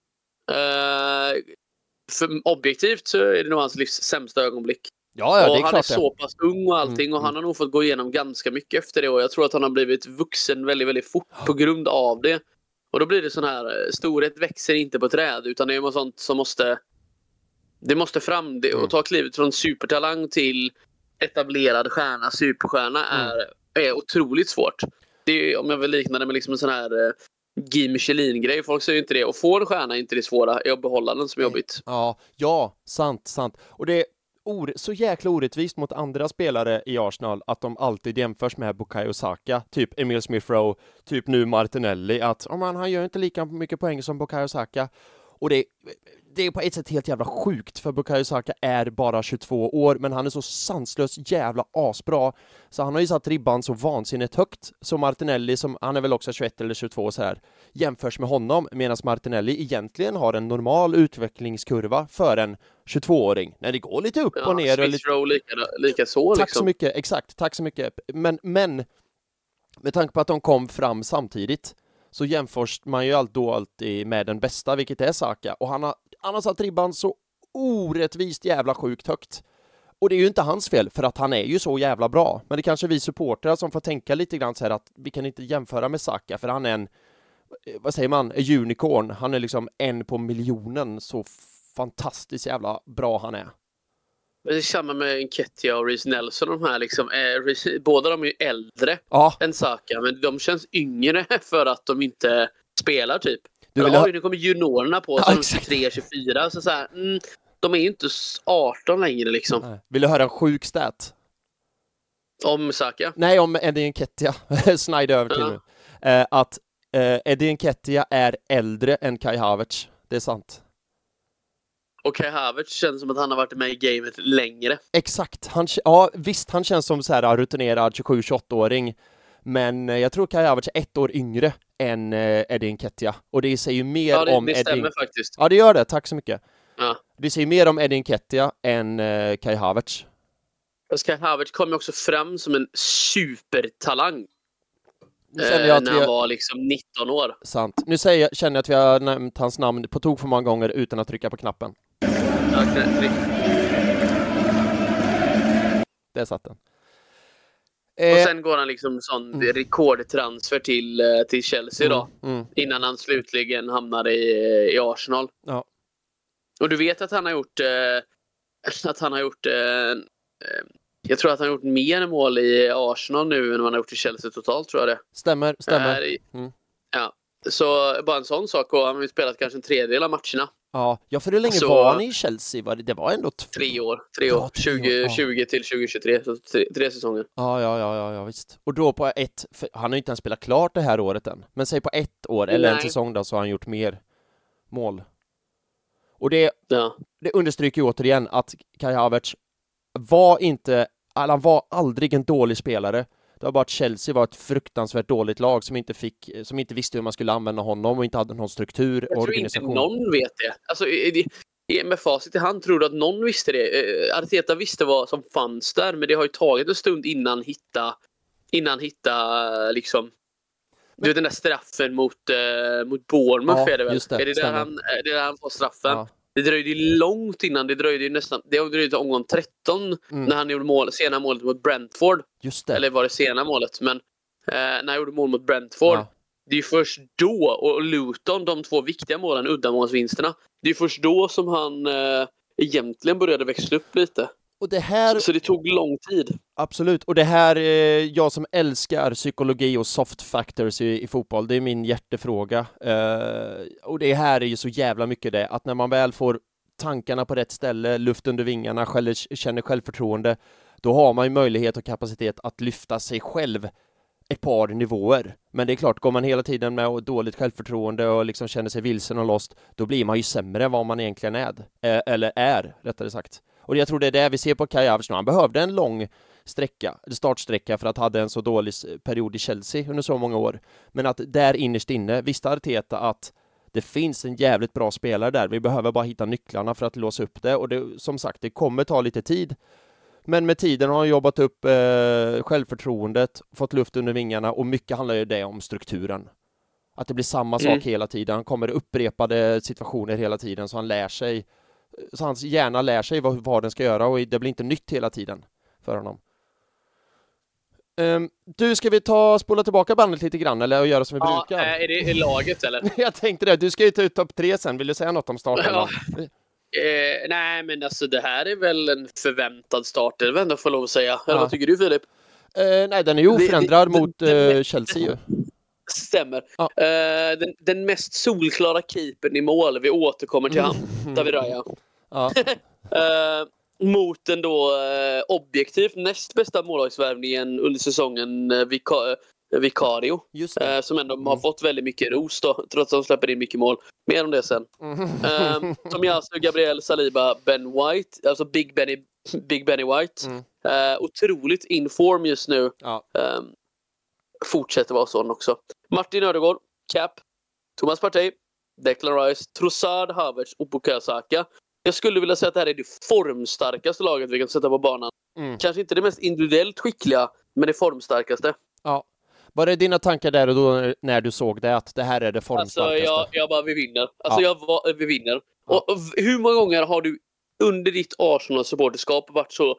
Uh, för objektivt så är det nog hans livs sämsta ögonblick. Ja, ja, och det är han klart är så pass ung och allting mm. och han har nog fått gå igenom ganska mycket efter det, och jag tror att han har blivit vuxen väldigt, väldigt fort på grund av det. Och då blir det sån här, storhet växer inte på träd, utan det är något sånt som måste det måste fram det, och ta klivet från supertalang till etablerad stjärna, superstjärna är, mm. är otroligt svårt. Det är, om jag vill likna det med liksom en sån här eh, Guy Michelin-grej. Folk säger ju inte det. Och få en stjärna är inte det svåra. Är att behålla den som är jobbigt. Ja, ja, sant, sant. Och det är or- så jäkla orättvist mot andra spelare i Arsenal att de alltid jämförs med Bukayo Saka. Typ Emil Smith Rowe, typ nu Martinelli. Att oh man, han gör inte lika mycket poäng som Bukayo Saka. Och det, det är på ett sätt helt jävla sjukt, för Bukayo Saka är bara tjugotvå år, men han är så sanslös jävla asbra. Så han har ju satt ribban så vansinnigt högt. Så Martinelli, som han är väl också tjugoett eller tjugotvå så här, jämförs med honom, medan Martinelli egentligen har en normal utvecklingskurva för en tjugotvååring. När det går lite upp ja, och ner. Smith Rowe lika, lika så. Tack liksom. så mycket, exakt, tack så mycket. Men, men med tanke på att de kom fram samtidigt så jämförs man ju allt då alltid med den bästa, vilket är Saka. Och han har, han har satt ribban så orättvist jävla sjukt högt. Och det är ju inte hans fel, för att han är ju så jävla bra. Men det är kanske vi supportrar som får tänka lite grann så här att vi kan inte jämföra med Saka, för han är en, vad säger man, en unicorn. Han är liksom en på miljonen, så fantastiskt jävla bra han är. Det är samma med Nketiah och Reece Nelson. De här liksom är, båda de är ju äldre ja. än Saka, men de känns yngre för att de inte spelar typ. Du vill ha... Oj, nu kommer juniorerna på som ja, tjugotre tjugofyra, så så här, mm, de är ju inte arton längre liksom. Nej. Vill du höra en sjuk stat? Om Saka? Nej, om Eddie Nketiah. Snide över till ja. nu. Eh, att eh, Eddie Nketiah är äldre än Kai Havertz. Det är sant. Och Kai Havertz känns som att han har varit med i gamet längre. Exakt. Han, ja, visst, han känns som så här rutinerad tjugosju tjugoåtta-åring. Men jag tror Kai Havertz är ett år yngre än eh, Eddie Nketiah. Och det säger ju mer ja, det, om det Eddie... stämmer faktiskt. Ja, det gör det. Tack så mycket. Ja. Det säger mer om Eddie Nketiah än eh, Kai Havertz. Kai Havertz kom ju också fram som en supertalang. Nu känner jag att när vi han har... var liksom nitton år. Sant. Nu säger jag, känner jag att vi har nämnt hans namn på tok för många gånger utan att trycka på knappen. Okay. Där satt den. Och sen går han liksom sån mm. rekordtransfer till, till Chelsea mm. då. Mm. Innan han slutligen hamnade i, i Arsenal. Ja. Och du vet att han har gjort eh, att han har gjort eh, jag tror att han har gjort mer mål i Arsenal nu än vad han har gjort i Chelsea totalt, tror jag det. Stämmer, stämmer. Mm. Ja. Så bara en sån sak, och han har ju spelat kanske en tredjedel av matcherna. Ja, ja för hur länge Så- var han i Chelsea? Var det, det var ändå... T- Tre år. Tre Ja, år. tre år, tjugo ja. tjugo till tjugo tjugotre. Så tre, tre säsonger. Ja, ja, ja, ja, ja, visst. Och då på ett... För han har ju inte ens spelat klart det här året än. Men säg på ett år, eller en Nej. säsong då, så har han gjort mer mål. Och det, Ja. det understryker ju återigen att Kai Havertz var inte... Han var aldrig en dålig spelare. Det var bara att Chelsea var ett fruktansvärt dåligt lag som inte fick, som inte visste hur man skulle använda honom och inte hade någon struktur och Jag tror organisation. inte någon vet det. Alltså, i- i- med facit i hand tror du att någon visste det. Eh, Arteta visste vad som fanns där, men det har ju tagit en stund innan hitta innan hitta liksom du vet den där straffen mot uh, mot Bournemouth, Ja, är det väl? just det, är det där stämmer. han är det där han får straffen? Ja. Det dröjde ju långt innan, det dröjde ju nästan det dröjde till omgång tretton Mm. när han gjorde mål, sena målet mot Brentford. Just det. Eller var det sena målet, men eh, när han gjorde mål mot Brentford. Ja. Det är ju först då, och Luton, de två viktiga målen, uddamålsvinsterna. Det är först då som han eh, egentligen började växla upp lite. Och det här... Så det tog lång tid. Absolut, och det här, eh, jag som älskar psykologi och soft factors i, i fotboll, det är min hjärtefråga. Eh, och det här är ju så jävla mycket det, att när man väl får tankarna på rätt ställe, luft under vingarna, själv, känner självförtroende, då har man ju möjlighet och kapacitet att lyfta sig själv ett par nivåer. Men det är klart, går man hela tiden med dåligt självförtroende och liksom känner sig vilsen och lost, då blir man ju sämre än vad man egentligen är, eh, eller är, rättare sagt. Och jag tror det är det vi ser på Kai Havertz nu. Han behövde en lång sträcka, startsträcka för att ha en så dålig period i Chelsea under så många år. Men att där innerst inne visste Arteta att det finns en jävligt bra spelare där. Vi behöver bara hitta nycklarna för att låsa upp det. Och det, som sagt, det kommer ta lite tid. Men med tiden har han jobbat upp eh, självförtroendet, fått luft under vingarna, och mycket handlar ju det om strukturen. Att det blir samma sak Mm. hela tiden. Han kommer upprepade situationer hela tiden, så han lär sig, så hans hjärna lär sig vad, vad den ska göra, och det blir inte nytt hela tiden för honom. Um, du, ska vi ta spola tillbaka bandet lite grann eller och göra som vi Ja, brukar? är det i laget eller? Jag tänkte det. Du ska ju ta ut topp tre sen. Vill du säga något om starten? Ja. Eh, nej, men alltså det här är väl en förväntad start, det är väl ändå får lov att säga. Eller Ja. vad tycker du, Filip? Uh, nej, den är ju oförändrad Det- det- mot det- uh, Chelsea ju. Stämmer. Ja. Eh, den, den mest solklara keepern i mål, vi återkommer till han, David Raya. Ja. Eh, mot den då eh, objektivt näst bästa målvaktsvärvningen under säsongen, eh, Vica- eh, Vicario. Just det. Eh, som ändå har fått väldigt mycket ros då, trots att de släpper in mycket mål. Mer om det sen. Mm. Eh, som jag alltså, Gabriel Saliba, Ben White, alltså Big Benny, Big Benny White. Mm. Eh, otroligt in form just nu. Ja. Eh, fortsätter vara sån också. Martin Ödegaard, Cap, Thomas Partey, Declan Rice, Trossard, Havertz och Bukayo Saka. Jag skulle vilja säga att det här är det formstarkaste laget vi kan sätta på banan. Mm. Kanske inte det mest individuellt skickliga, men det formstarkaste. Ja. Var det dina tankar där och då när du såg det, att det här är det Alltså formstarkaste? jag, jag bara, vi vinner. Alltså Ja. jag var, vi vinner. Ja. Och, och hur många gånger har du under ditt Arsenal-supporterskap varit så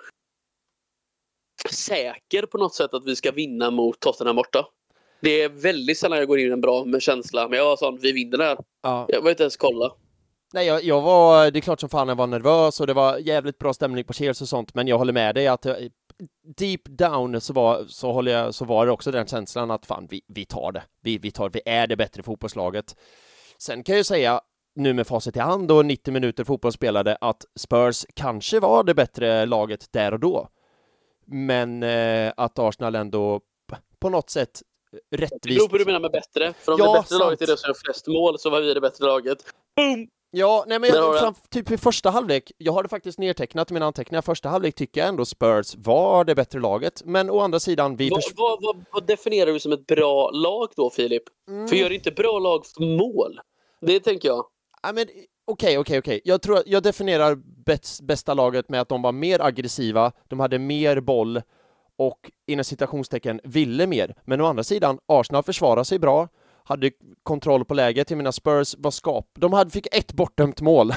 säker på något sätt att vi ska vinna mot Tottenham borta? Det är väldigt sällan jag går in en bra med känsla, men jag var sån, vi vinner det här. Ja. Jag vill inte ens kolla. Nej, jag, jag var, det är klart som fan jag var nervös och det var jävligt bra stämning på Chelsea och sånt, men jag håller med dig att eh, deep down så var, så håller jag, så var det också den känslan att fan, vi, vi tar det. Vi, vi tar, vi är det bättre fotbollslaget. Sen kan jag ju säga, nu med facit i hand och nittio minuter fotboll spelade, att Spurs kanske var det bättre laget där och då. Men eh, att Arsenal ändå på något sätt Det rättvist... beror på hur du menar med bättre. För om Ja, det bättre sant. laget är det som gör flest mål, så var vi det bättre laget. Boom! Ja, nej men Där har jag, du fram, typ i första halvlek, jag har det faktiskt nedtecknat i mina anteckningar, första halvlek tycker jag ändå Spurs var det bättre laget, men å andra sidan vi... Vad, förs- vad, vad, vad definierar du som ett bra lag då, Filip? Mm. För gör inte bra lag för mål? Det tänker jag. Ja, men okej, okej, okej. Jag tror jag definierar bäst, bästa laget med att de var mer aggressiva, de hade mer boll och inom citationstecken ville mer. Men å andra sidan, Arsenal försvarade sig bra, hade kontroll på läget. Jag menar, Spurs var skap. De hade, fick ett bortdömt mål.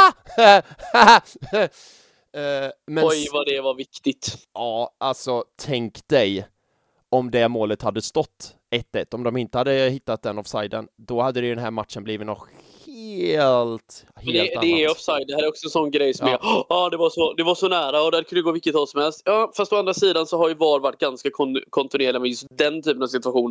Eh, men Oj, vad det var viktigt. ja, alltså tänk dig om det målet hade stått ett ett, om de inte hade hittat den offsiden, då hade det ju den här matchen blivit något helt, Men helt det, annat. det är offside. Det här är också en sån grej som Ja. är ja, ah, det, var så, det var så nära och där kunde gå vilket håll som helst. Ja, fast å andra sidan så har ju V A R varit ganska kon- kontinuerlig med just den typen av situationer.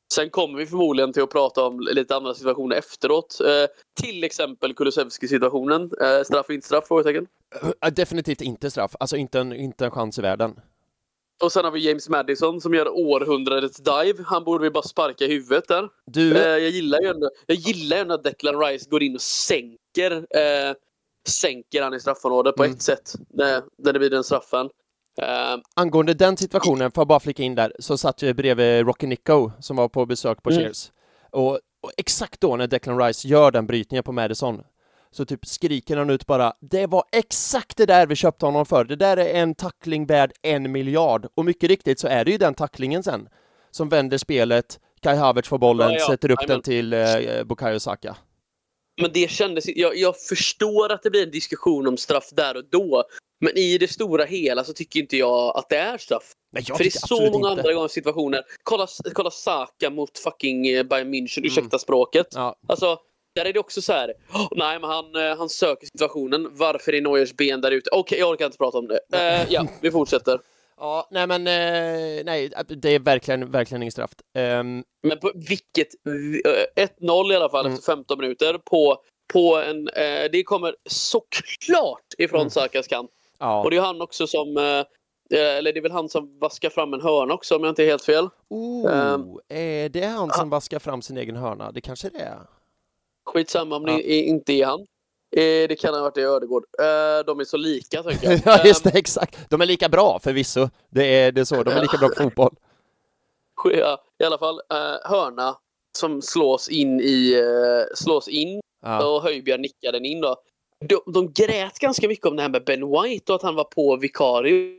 Sen kommer vi förmodligen till att prata om lite andra situationer efteråt. Eh, till exempel Kulusevski-situationen. Eh, straff, inte straff, frågetecken. Uh, definitivt inte straff. Alltså inte en, inte en chans i världen. Och sen har vi James Maddison som gör århundradets dive. Han borde vi bara sparka i huvudet där. Du... Eh, jag gillar ju ändå, jag gillar ju att Declan Rice går in och sänker eh, sänker han i straffområdet på mm. ett sätt. När, när det blir den straffen. Uh, Angående den situationen, får jag bara flika in där, så satt jag bredvid Rocky Nico som var på besök på mm. Cheers. Och, och exakt då när Declan Rice gör den brytningen på Maddison, så typ skriker han ut bara, det var exakt det där vi köpte honom för. Det där är en tackling värd en miljard. Och mycket riktigt så är det ju den tacklingen sen som vänder spelet. Kai Havertz får bollen, ja, ja. sätter upp I den till eh, Bukayo Saka. Men det kändes, jag, jag förstår att det blir en diskussion om straff där och då. Men i det stora hela så tycker inte jag att det är straff. Nej, för det är så många inte. andra gånger situationer. Kolla, kolla Saka mot fucking Bayern München, mm. ursäkta språket. Ja. Alltså, där är det också så här. Oh, nej, men han, han söker situationen. Varför är Neuers ben där ute? Okej, okay, jag orkar inte prata om det. Uh, ja, vi fortsätter. Ja, nej men eh, nej, det är verkligen, verkligen ingen straff. Um... Men på vilket ett noll i alla fall mm. efter femton minuter på, på en, eh, det kommer såklart ifrån mm. Sakas kant. Ja. Och det är han också som, eh, eller det är väl han som vaskar fram en hörna också om jag inte är helt fel. Oh, um, är det han som vaskar fram sin egen hörna? Det kanske det är. Skitsamma om ja. det inte är han. Det kan ha varit i Ödegård. De är så lika, tänker jag. Ja, just det, exakt. De är lika bra, förvisso. Det är, det är så, de är lika bra på fotboll. Ja, i alla fall. Hörna som slås in i slås in ja. och Höjbjerg nickar den in då. De, de grät ganska mycket om det här med Ben White och att han var på vikarie.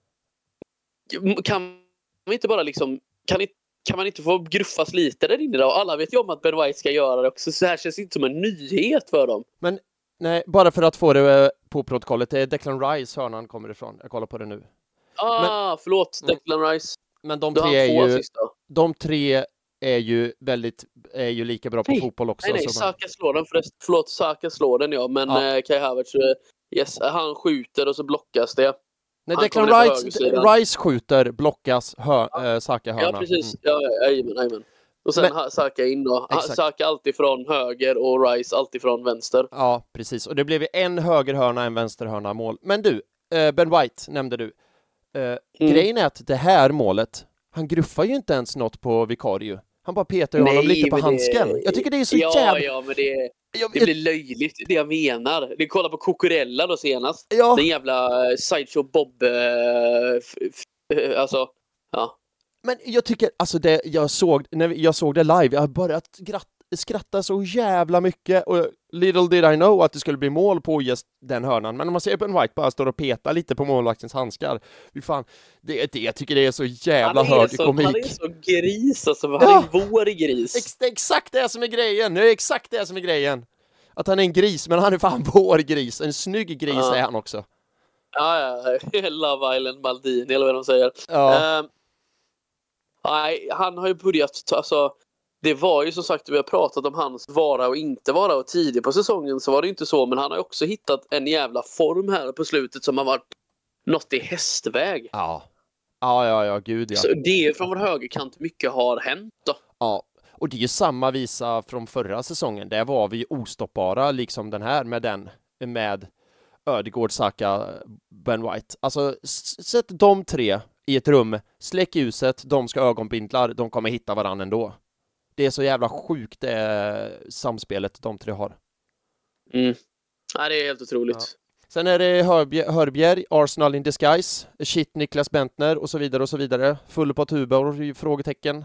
Kan man inte bara liksom kan, inte, kan man inte få gruffas lite där inne då? Alla vet ju om att Ben White ska göra det också, så här känns det inte som en nyhet för dem. Men nej, bara för att få det på protokollet, det är Declan Rice hörnan kommer ifrån. Jag kollar på det nu. Ah, men, förlåt, Declan Rice. Men de tre är ju de tre är ju väldigt är ju lika bra på nej, fotboll också. Nej, nej, Saka slår den förresten. Förlåt, Saka slår den ja, men ja. Eh, Kai Havertz yes, han skjuter och så blockas det. Nej, Declan Rice, Rice skjuter, blockas hör, ja. äh, Saka hörna. Ja, precis. Mm. Ja, amen, amen. Och sen men, Saka in då. Exakt. Saka alltid från höger och Rice alltid från vänster. Ja, precis. Och det blev en högerhörna, en vänsterhörna mål. Men du, eh, Ben White nämnde du. Eh, mm. Grejen är att det här målet, han gruffar ju inte ens något på vikarie. Han bara petar ju honom lite på handsken. Det... Jag tycker det är så ja, jävla... Ja, men det, det blir löjligt, det jag menar. Det kolla på Cucurella då senast. Ja. Den jävla Sideshow Bob... Äh, f, f, alltså, ja. Men jag tycker, alltså det, jag såg, när jag såg det live, jag har börjat gratt, skratta så jävla mycket och little did I know att det skulle bli mål på just den hörnan. Men när man ser Ben White bara står och petar lite på målvaktens handskar, hur fan, det, det, jag tycker det är så jävla hög komik. Han är så gris, alltså, han ja. är en vårig gris. Ex, det är exakt det som är grejen, det är exakt det som är grejen. Att han är en gris, men han är fan vår gris, en snygg gris ja. är han också. Ja, ja, Love Island Maldini, eller vad de säger. Ja. Um, nej, han har ju börjat, alltså det var ju som sagt, vi har pratat om hans vara och inte vara, och tidigt på säsongen så var det inte så, men han har ju också hittat en jävla form här på slutet som har varit något i hästväg. Ja, ja, ja, ja gud ja. Så det är från vår högerkant mycket har hänt då. Ja, och det är ju samma visa från förra säsongen, där var vi ostoppbara liksom den här med den, med Ödegård, Saka, Ben White. Alltså, sätt de tre i ett rum, släck ljuset, de ska ögonbindlar, de kommer hitta varandra ändå. Det är så jävla sjukt det samspelet de tre har. Mm. Ja, det är helt otroligt. Ja. Sen är det Hörbjerg, Hörbjerg, Arsenal in disguise, shit Niklas Bentner och så vidare och så vidare. Full på tuber, frågetecken.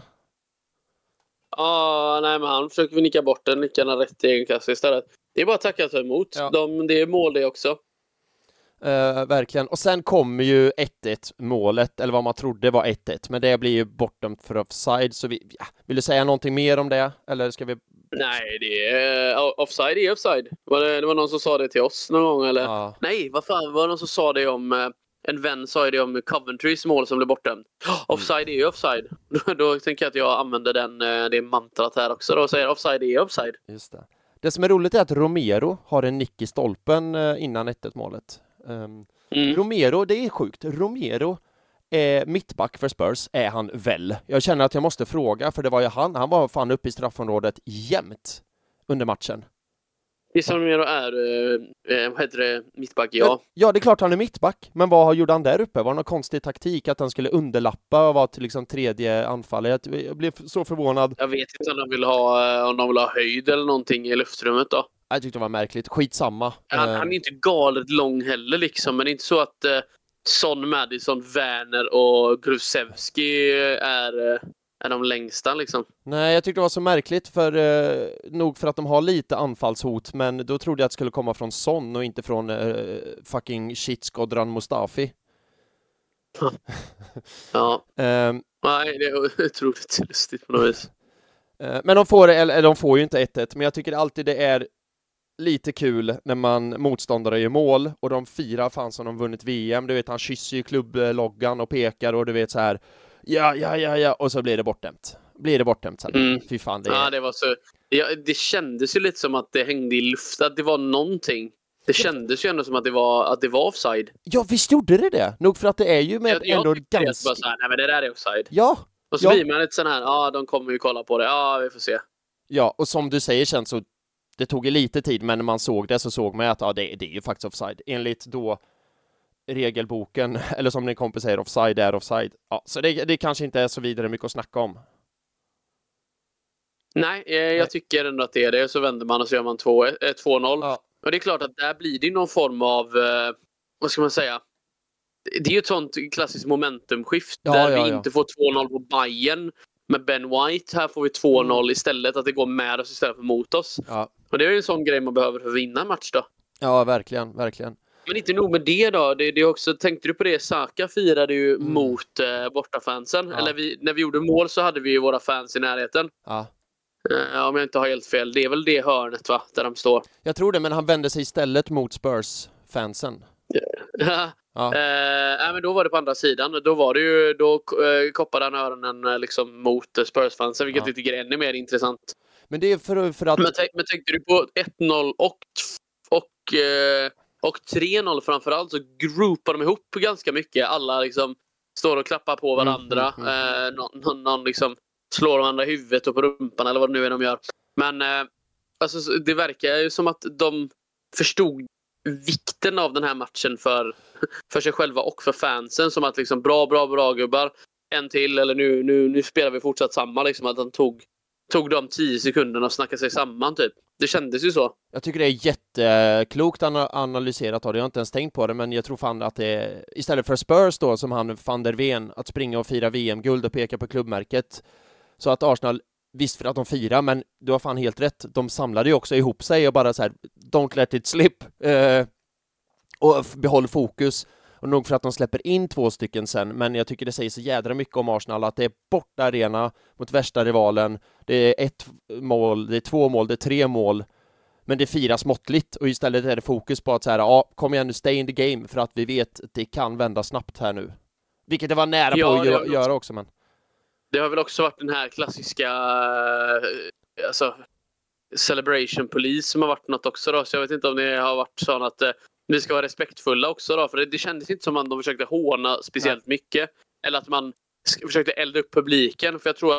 Ja, ah, nej men han försöker vi nicka bort den, nickarna rätt i egen kasse istället. Det är bara att tacka och ta emot. Ja. De, det är mål det också. Uh, verkligen. Och sen kommer ju ett ett målet, eller vad man trodde var ett ett, men det blir ju bortom för offside, så vi, ja, vill du säga någonting mer om det? Eller ska vi... Nej, det är uh, offside är offside. Var det, det var någon som sa det till oss någon gång, eller? Ja. Nej, vad fan, var det någon som sa det om uh, en vän sa det om Coventrys mål som blev bortdömd. Oh, offside är ju offside. Då, då tänker jag att jag använder den, uh, det mantrat här också då, och säger offside är offside. Just det. Det som är roligt är att Romero har en nick i stolpen uh, innan ett ett målet. Um, mm. Romero, det är sjukt. Romero eh, mittback för Spurs är han väl. Jag känner att jag måste fråga, för det var ju han, han var fan uppe i straffområdet jämt under matchen. Det som mer är, eh, vad heter det, mittback, ja. ja. Ja, det är klart han är mittback, men vad gjorde han där uppe? Var det någon konstig taktik att han skulle underlappa och vara till liksom tredje anfallare? Jag blev så förvånad. Jag vet inte om de vill ha, om de vill ha höjd eller någonting i luftrummet då. Jag tyckte det var märkligt. Skitsamma. Han, han är inte galet lång heller liksom, men det är inte så att eh, Son, Madison, Werner och Grusevski är, eh, är de längsta liksom. Nej, jag tyckte det var så märkligt, för eh, nog för att de har lite anfallshot, men då trodde jag att det skulle komma från Son och inte från eh, fucking shitskodran Mustafi. Ja. um, Nej, det är otroligt lustigt på något vis. Uh, men de får, eller de får ju inte ett ett, men jag tycker alltid det är lite kul när man motståndare gör mål och de firar fan som de vunnit V M. Du vet, han kysser ju klubbloggan och pekar och du vet så här. Ja, ja, ja, ja, och så blir det bortdömt. Blir det bortdömt sen. Mm. Fy fan, det är... Ja, det var så... Ja, det kändes ju lite som att det hängde i luften, att det var någonting. Det kändes ju ändå som att det var, att det var offside. Ja, visst gjorde det det. Nog för att det är ju med jag, ändå jag ganska... Jag bara så här, nej men det där är offside. Ja. Och så ja. blir man lite sån här, ja, ah, de kommer ju kolla på det. Ja, ah, vi får se. Ja, och som du säger känns så... Det tog ju lite tid, men när man såg det så såg man att ja, det, det är ju faktiskt offside. Enligt då regelboken, eller som din kompis säger, offside är offside. Ja, så det, det kanske inte är så vidare mycket att snacka om. Nej, eh, jag Nej. tycker ändå att det är det. Så vänder man och så gör man två noll. Ja. Och det är klart att där blir det någon form av, eh, vad ska man säga? Det är ju ett sånt klassiskt momentumskift ja, där ja, vi ja. inte får två noll på Bayern med Ben White. Här får vi två noll mm. istället, att det går med oss istället för mot oss. Ja. Och det är ju en sån grej man behöver för att vinna en match då. Ja, verkligen, verkligen. Men inte nog med det då. Det, det också, tänkte du på det? Saka firade ju mm. mot eh, bortafansen. Ja. Eller vi, när vi gjorde mål så hade vi ju våra fans i närheten. Ja. Uh, om jag inte har helt fel. Det är väl det hörnet, va? Där de står. Jag tror det, men han vände sig istället mot Spurs-fansen. Ja. ja. Uh, men då var det på andra sidan. Då var det ju, då uh, koppade han öronen uh, liksom mot Spurs-fansen, vilket ja. jag tycker är ännu mer intressant. Men det är för, för att... Men, tänk, men tänkte du på ett noll och, och, uh, och tre noll framförallt, så groupar de ihop ganska mycket. Alla liksom står och klappar på varandra. Mm, mm, mm. Uh, någon, någon, någon liksom slår varandra i huvudet och på rumpan eller vad det nu är de gör. Men uh, alltså, det verkar ju som att de förstod vikten av den här matchen för, för sig själva och för fansen, som att liksom bra, bra, bra gubbar, en till, eller nu, nu, nu spelar vi fortsatt samma, liksom att han tog, tog de tio sekunderna och snackade sig samman typ. Det kändes ju så. Jag tycker det är jätteklokt analyserat av det, jag har inte ens tänkt på det, men jag tror fan att det är, istället för Spurs då, som han van der Ven, att springa och fira V M-guld och peka på klubbmärket, så att Arsenal, visst för att de firar, men du har fan helt rätt. De samlade ju också ihop sig och bara så här, don't let it slip. Eh, och behåll fokus. Och nog för att de släpper in två stycken sen, men jag tycker det säger så jädra mycket om Arsenal att det är borta arena mot värsta rivalen. Det är ett mål, det är två mål, det är tre mål. Men det firas måttligt och istället är det fokus på att så här, ja, kom igen nu, stay in the game, för att vi vet att det kan vända snabbt här nu. Vilket det var nära ja, på att gö- göra också, men det har väl också varit den här klassiska alltså, celebration police som har varit något också då. Så jag vet inte om det har varit så att eh, vi ska vara respektfulla också då. För det, det kändes inte som att de försökte håna speciellt Nej. mycket. Eller att man försökte elda upp publiken. För jag tror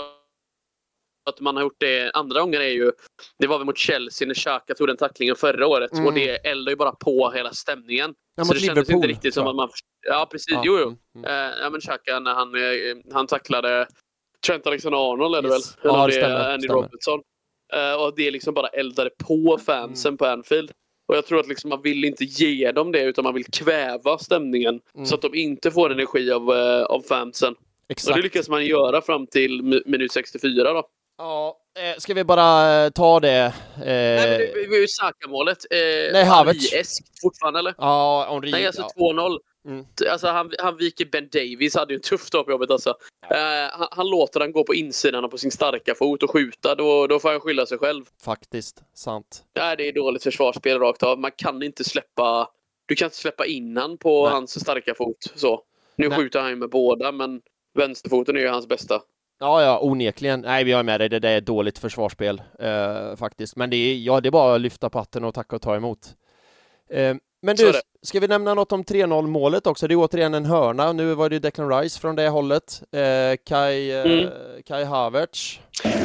att man har gjort det andra gånger är ju, det var väl mot Chelsea när Xhaka tog den tacklingen förra året. Mm. Och det eldar ju bara på hela stämningen. Ja, så det kändes Liverpool, inte riktigt som att man... Ja, precis. Ja. Jo, jo. Mm. Uh, ja, men Xhaka när han, han tacklade Trent Alexander-Arnold är det yes. väl? Eller ja, det stämmer, Andy stämmer. Robertson. Uh, och det liksom bara eldade på fansen mm. på Anfield. Och jag tror att liksom man vill inte ge dem det, utan man vill kväva stämningen. Mm. Så att de inte får energi av, uh, av fansen. Exakt. Och det lyckas man göra fram till minut sextiofyra då. Ja, eh, ska vi bara ta det? Eh... Nej, men det, det var ju Saka-målet. Eh, Nej, Havertz. Henri-eskt fortfarande, eller? Ja, Henri. Nej, alltså ja. två noll. Mm. Alltså, han, han viker Ben Davies, hade ju en tuff dag på jobbet alltså. Ja. Eh, han, han låter den gå på insidan på sin starka fot och skjuta, då, då får han skylla sig själv. Faktiskt, sant. Nej, det är dåligt försvarsspel rakt av. Man kan inte släppa, du kan inte släppa innan på Nej. hans starka fot. Så. Nu Nej. skjuter han ju med båda, men vänsterfoten är ju hans bästa. Ja, ja, onekligen. Nej, vi har med dig. Det, det är dåligt försvarsspel, eh, faktiskt. Men det är, ja, det är bara att lyfta patten och tacka och ta emot. Eh, Men du, ska vi nämna något om tre noll målet också? Det är återigen en hörna. Nu var det Declan Rice från det hållet. Eh, Kai, eh, mm. Kai Havertz.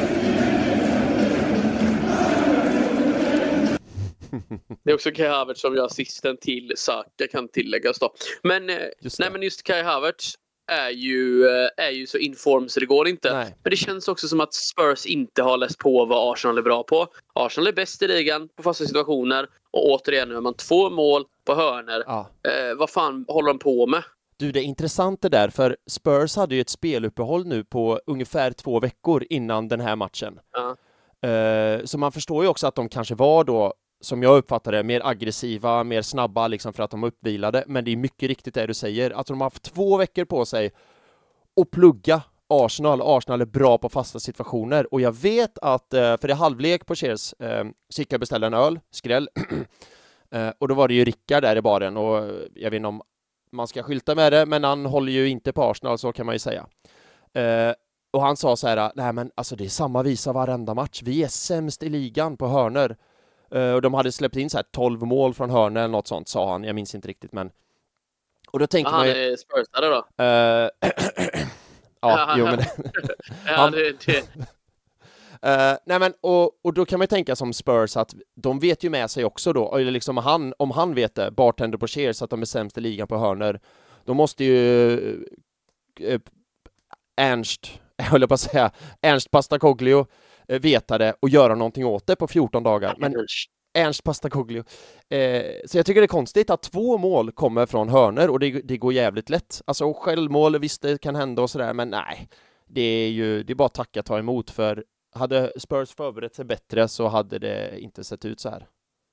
Det är också Kai Havertz som gör assisten till Saka, kan tilläggas då. Men, just nej, men just Kai Havertz är ju, är ju så inform så det går inte. Nej. Men det känns också som att Spurs inte har läst på vad Arsenal är bra på. Arsenal är bäst i ligan på fasta situationer. Och återigen, nu har man två mål på hörner. Ja. Eh, vad fan håller de på med? Du, det är intressant det där, för Spurs hade ju ett speluppehåll nu på ungefär två veckor innan den här matchen. Ja. Eh, så man förstår ju också att de kanske var då, som jag uppfattar det, mer aggressiva, mer snabba liksom för att de var uppvilade. Men det är mycket riktigt det du säger, att de har haft två veckor på sig att plugga Arsenal. Arsenal är bra på fasta situationer. Och jag vet att, för det är halvlek på Cheers, Sicka beställde en öl, skräll. Och då var det ju Rickard där i baren. Och jag vet inte om man ska skylta med det, men han håller ju inte på Arsenal, så kan man ju säga. Och han sa så här, nej men alltså det är samma visa varenda match. Vi är sämst i ligan på hörner. Uh, och de hade släppt in så här tolv mål från hörner eller något sånt, sa han. Jag minns inte riktigt, men... Och då tänker Aha, man ju... Han är Spursare då? Uh... ja, jo men... ja, det... det... uh, nej men, och, och då kan man ju tänka som Spurs att de vet ju med sig också då, eller liksom han, om han vet det, bartender på Cheers, att de är sämst i ligan på hörner, då måste ju uh, Ernst, jag höll på att säga, Ernst Postecoglou veta det och göra någonting åt det på fjorton dagar. Men Ernst Postecoglou. Eh, så jag tycker det är konstigt att två mål kommer från hörner och det, det går jävligt lätt. Alltså självmål, visst det kan hända och sådär, men nej. Det är ju det är bara att tacka, ta emot, för hade Spurs förberett sig bättre så hade det inte sett ut så här.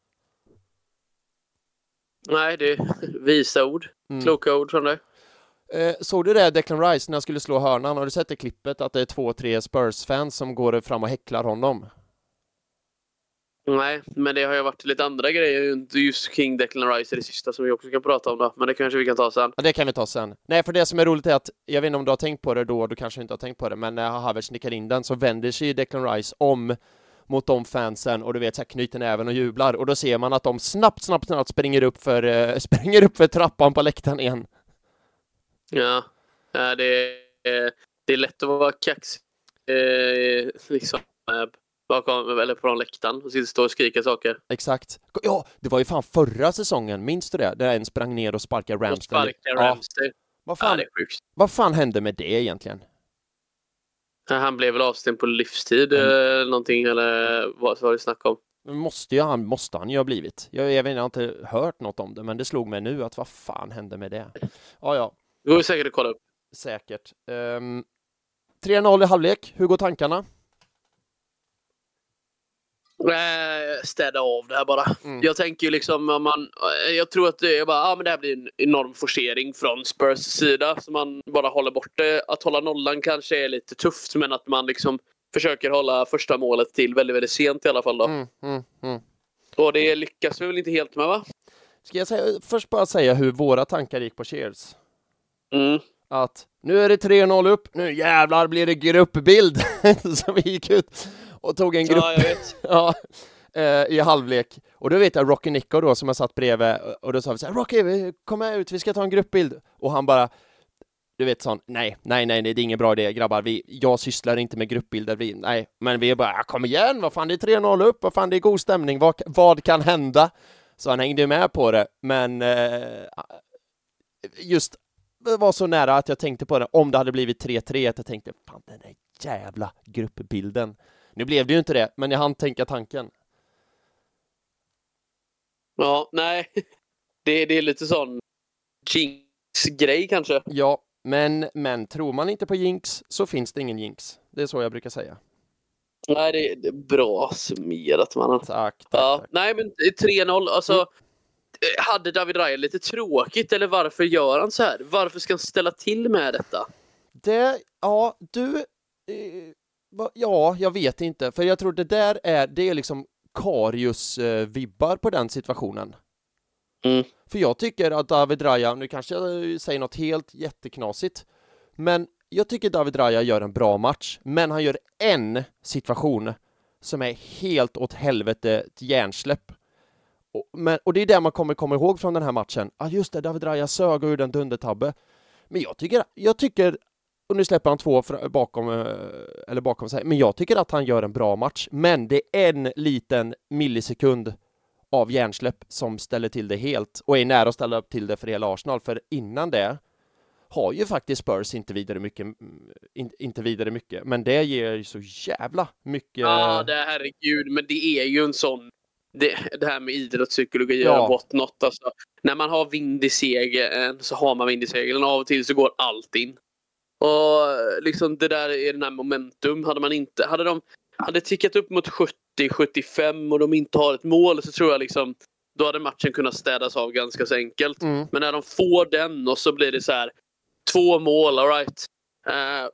Nej, det är visa ord. Mm. Kloka ord från dig. Eh, såg du det, Declan Rice, när han skulle slå hörnan? Har du sett det klippet att det är två, tre Spurs-fans som går fram och häcklar honom? Nej, men det har ju varit lite andra grejer just kring Declan Rice i det sista som vi också kan prata om då. Men det kanske vi kan ta sen. Ja, det kan vi ta sen. Nej, för det som är roligt är att, jag vet inte om du har tänkt på det då, du kanske inte har tänkt på det, men när Havertz nickar in den så vänder sig Declan Rice om mot de fansen och du vet, så här knyter näven och jublar. Och då ser man att de snabbt, snabbt, snabbt springer upp för, uh, springer upp för trappan på läktaren igen. Ja, det är, det är lätt att vara kaxig eh, liksom, bakom, eller på läktaren och stå och skrika saker. Exakt. Ja, det var ju fan förra säsongen, minns du det? Där en sprang ner och sparkade Ramsdale. Och sparkade Ramsdale. Ja. Vad fan, ja, det är sjukt. Vad fan hände med det egentligen? Han blev väl avstängd på livstid mm. eller någonting, eller vad var det snack om? Måste ju han, måste han ju ha blivit. Jag, jag vet inte, jag har inte hört något om det, men det slog mig nu att vad fan hände med det? Ja, ja. Det går säkert att kolla upp. Säkert. Um, tre noll i halvlek. Hur går tankarna? Äh, städa av det här bara. Mm. Jag tänker ju liksom, om man, jag tror att det är bara, ja, men det här blir en enorm forcering från Spurs sida, så man bara håller bort det. Att hålla nollan kanske är lite tufft, men att man liksom försöker hålla första målet till väldigt, väldigt sent i alla fall då. Mm, mm, mm. Och det lyckas vi väl inte helt med, va? Ska jag säga, först bara säga hur våra tankar gick på Cheers. Mm. Att nu är det tre noll upp, nu jävlar blir det gruppbild. Så vi gick ut och tog en grupp. Ja, jag vet. Ja, eh, i halvlek. Och då vet jag Rocky Nico då som har satt bredvid, och då sa vi så här: Rocky, kom med ut, vi ska ta en gruppbild. Och han bara, du vet sån, nej, nej, nej, det är ingen bra idé, grabbar. Vi, jag sysslar inte med gruppbilder. Vi, nej, men vi är bara, kom igen, vad fan, det är tre noll upp, vad fan, det är god stämning, vad, vad kan hända? Så han hängde med på det, men eh, just det var så nära att jag tänkte på det, om det hade blivit tre tre, att jag tänkte, fan, den där jävla gruppbilden. Nu blev det ju inte det, men jag hann tänka tanken. Ja, nej, det, det är lite sån jinx-grej kanske. Ja, men, men tror man inte på jinx så finns det ingen jinx. Det är så jag brukar säga. Nej, det är, det är bra summerat, mannen. Tack, tack, ja, tack. Nej, men tre noll, alltså mm. Hade David Raya lite tråkigt, eller varför gör han så här? Varför ska han ställa till med detta? Det, ja, du eh, va, ja, jag vet inte, för jag tror det där är, det är liksom Karius-vibbar eh, på den situationen. Mm. För jag tycker att David Raya, nu kanske jag säger något helt jätteknasigt, men jag tycker David Raya gör en bra match, men han gör en situation som är helt åt helvete ett hjärnsläpp. Och, men, och det är det man kommer komma ihåg från den här matchen. Ja, ah, just det, David Raya sög ur den dundertabbe. Men jag tycker, jag tycker, och nu släpper han två bakom, eller bakom sig, men jag tycker att han gör en bra match. Men det är en liten millisekund av hjärnsläpp som ställer till det helt och är nära att ställa upp till det för hela Arsenal. För innan det har ju faktiskt Spurs inte vidare mycket, in, inte vidare mycket, men det ger ju så jävla mycket. Ja, det är herregud, men det är ju en sån, det, det här med idrottspsykologi Ja. och what not, alltså. När man har vind i segern så har man vind i segern, av och till så går allt in. Och liksom det där är den här momentum, hade man inte, hade de hade tickat upp mot sjuttio sjuttiofem och de inte har ett mål, så tror jag liksom då hade matchen kunnat städas av ganska så enkelt. Mm. Men när de får den och så blir det så här två mål, all right. Uh,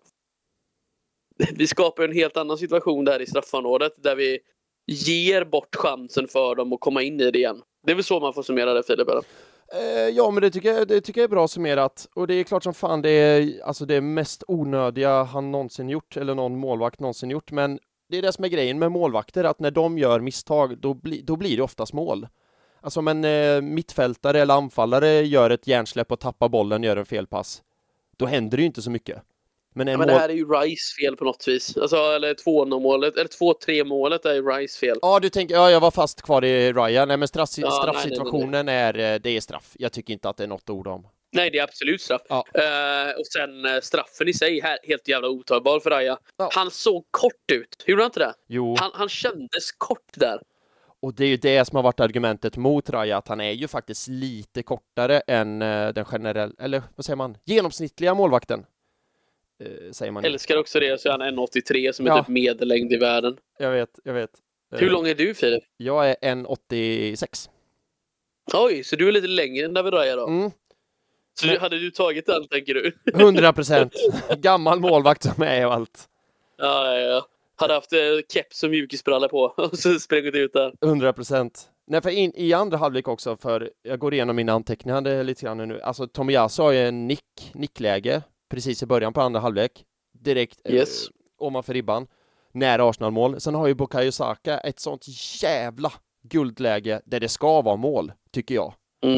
vi skapar en helt annan situation där i straffområdet där vi ger bort chansen för dem att komma in i det igen. Det är väl så man får summera det, Filip, eller? Eh, ja, men det tycker, jag, det tycker jag är bra summerat. Och det är klart som fan, det är alltså det mest onödiga han någonsin gjort, eller någon målvakt någonsin gjort. Men det är det som är grejen med målvakter, att när de gör misstag, då, bli, då blir det oftast mål. Alltså om en eh, mittfältare eller anfallare gör ett hjärnsläpp och tappar bollen, gör en felpass, då händer det ju inte så mycket. Men, en ja, men mål... det här är ju Rice fel på något vis. Alltså, eller två noll målet, eller två tre målet är ju Rice fel. Ja, du tänker, ja, jag var fast kvar i Ryan. Nej, men straff, ja, straffsituationen nej, nej, nej. är, det är straff. Jag tycker inte att det är något ord om. Nej, det är absolut straff. Ja. Uh, och sen uh, straffen i sig, här, helt jävla otagbar för Raya. Ja. Han såg kort ut. Gjorde han inte det? Jo. Han, han kändes kort där. Och det är ju det som har varit argumentet mot Raya, att han är ju faktiskt lite kortare än uh, den generella, eller vad säger man, genomsnittliga målvakten. Uh, säger man. Älskar också det, så är han en åttiotre som är ja. typ medellängd i världen. Jag vet, jag vet. Uh, Hur lång är du, Filip? Jag är en åttiosex. Oj, så du är lite längre än David Raya då? Mm. Så Men... hade du tagit den, tänker du? hundra procent. Gammal målvakt som är och allt. Ja, ja, ja. Hade haft eh, keps och mjukisbrallor på och så sprungit ut där. hundra procent. Nej, för in, i andra halvlek också, för jag går igenom mina anteckningar lite grann nu. Alltså Tomiyasu har ju en nick, nickläge precis i början på andra halvlek. Direkt yes. eh, ovanför ribban. Nära Arsenal-mål. Sen har ju Bukayo Saka ett sånt jävla guldläge där det ska vara mål, tycker jag. Mm.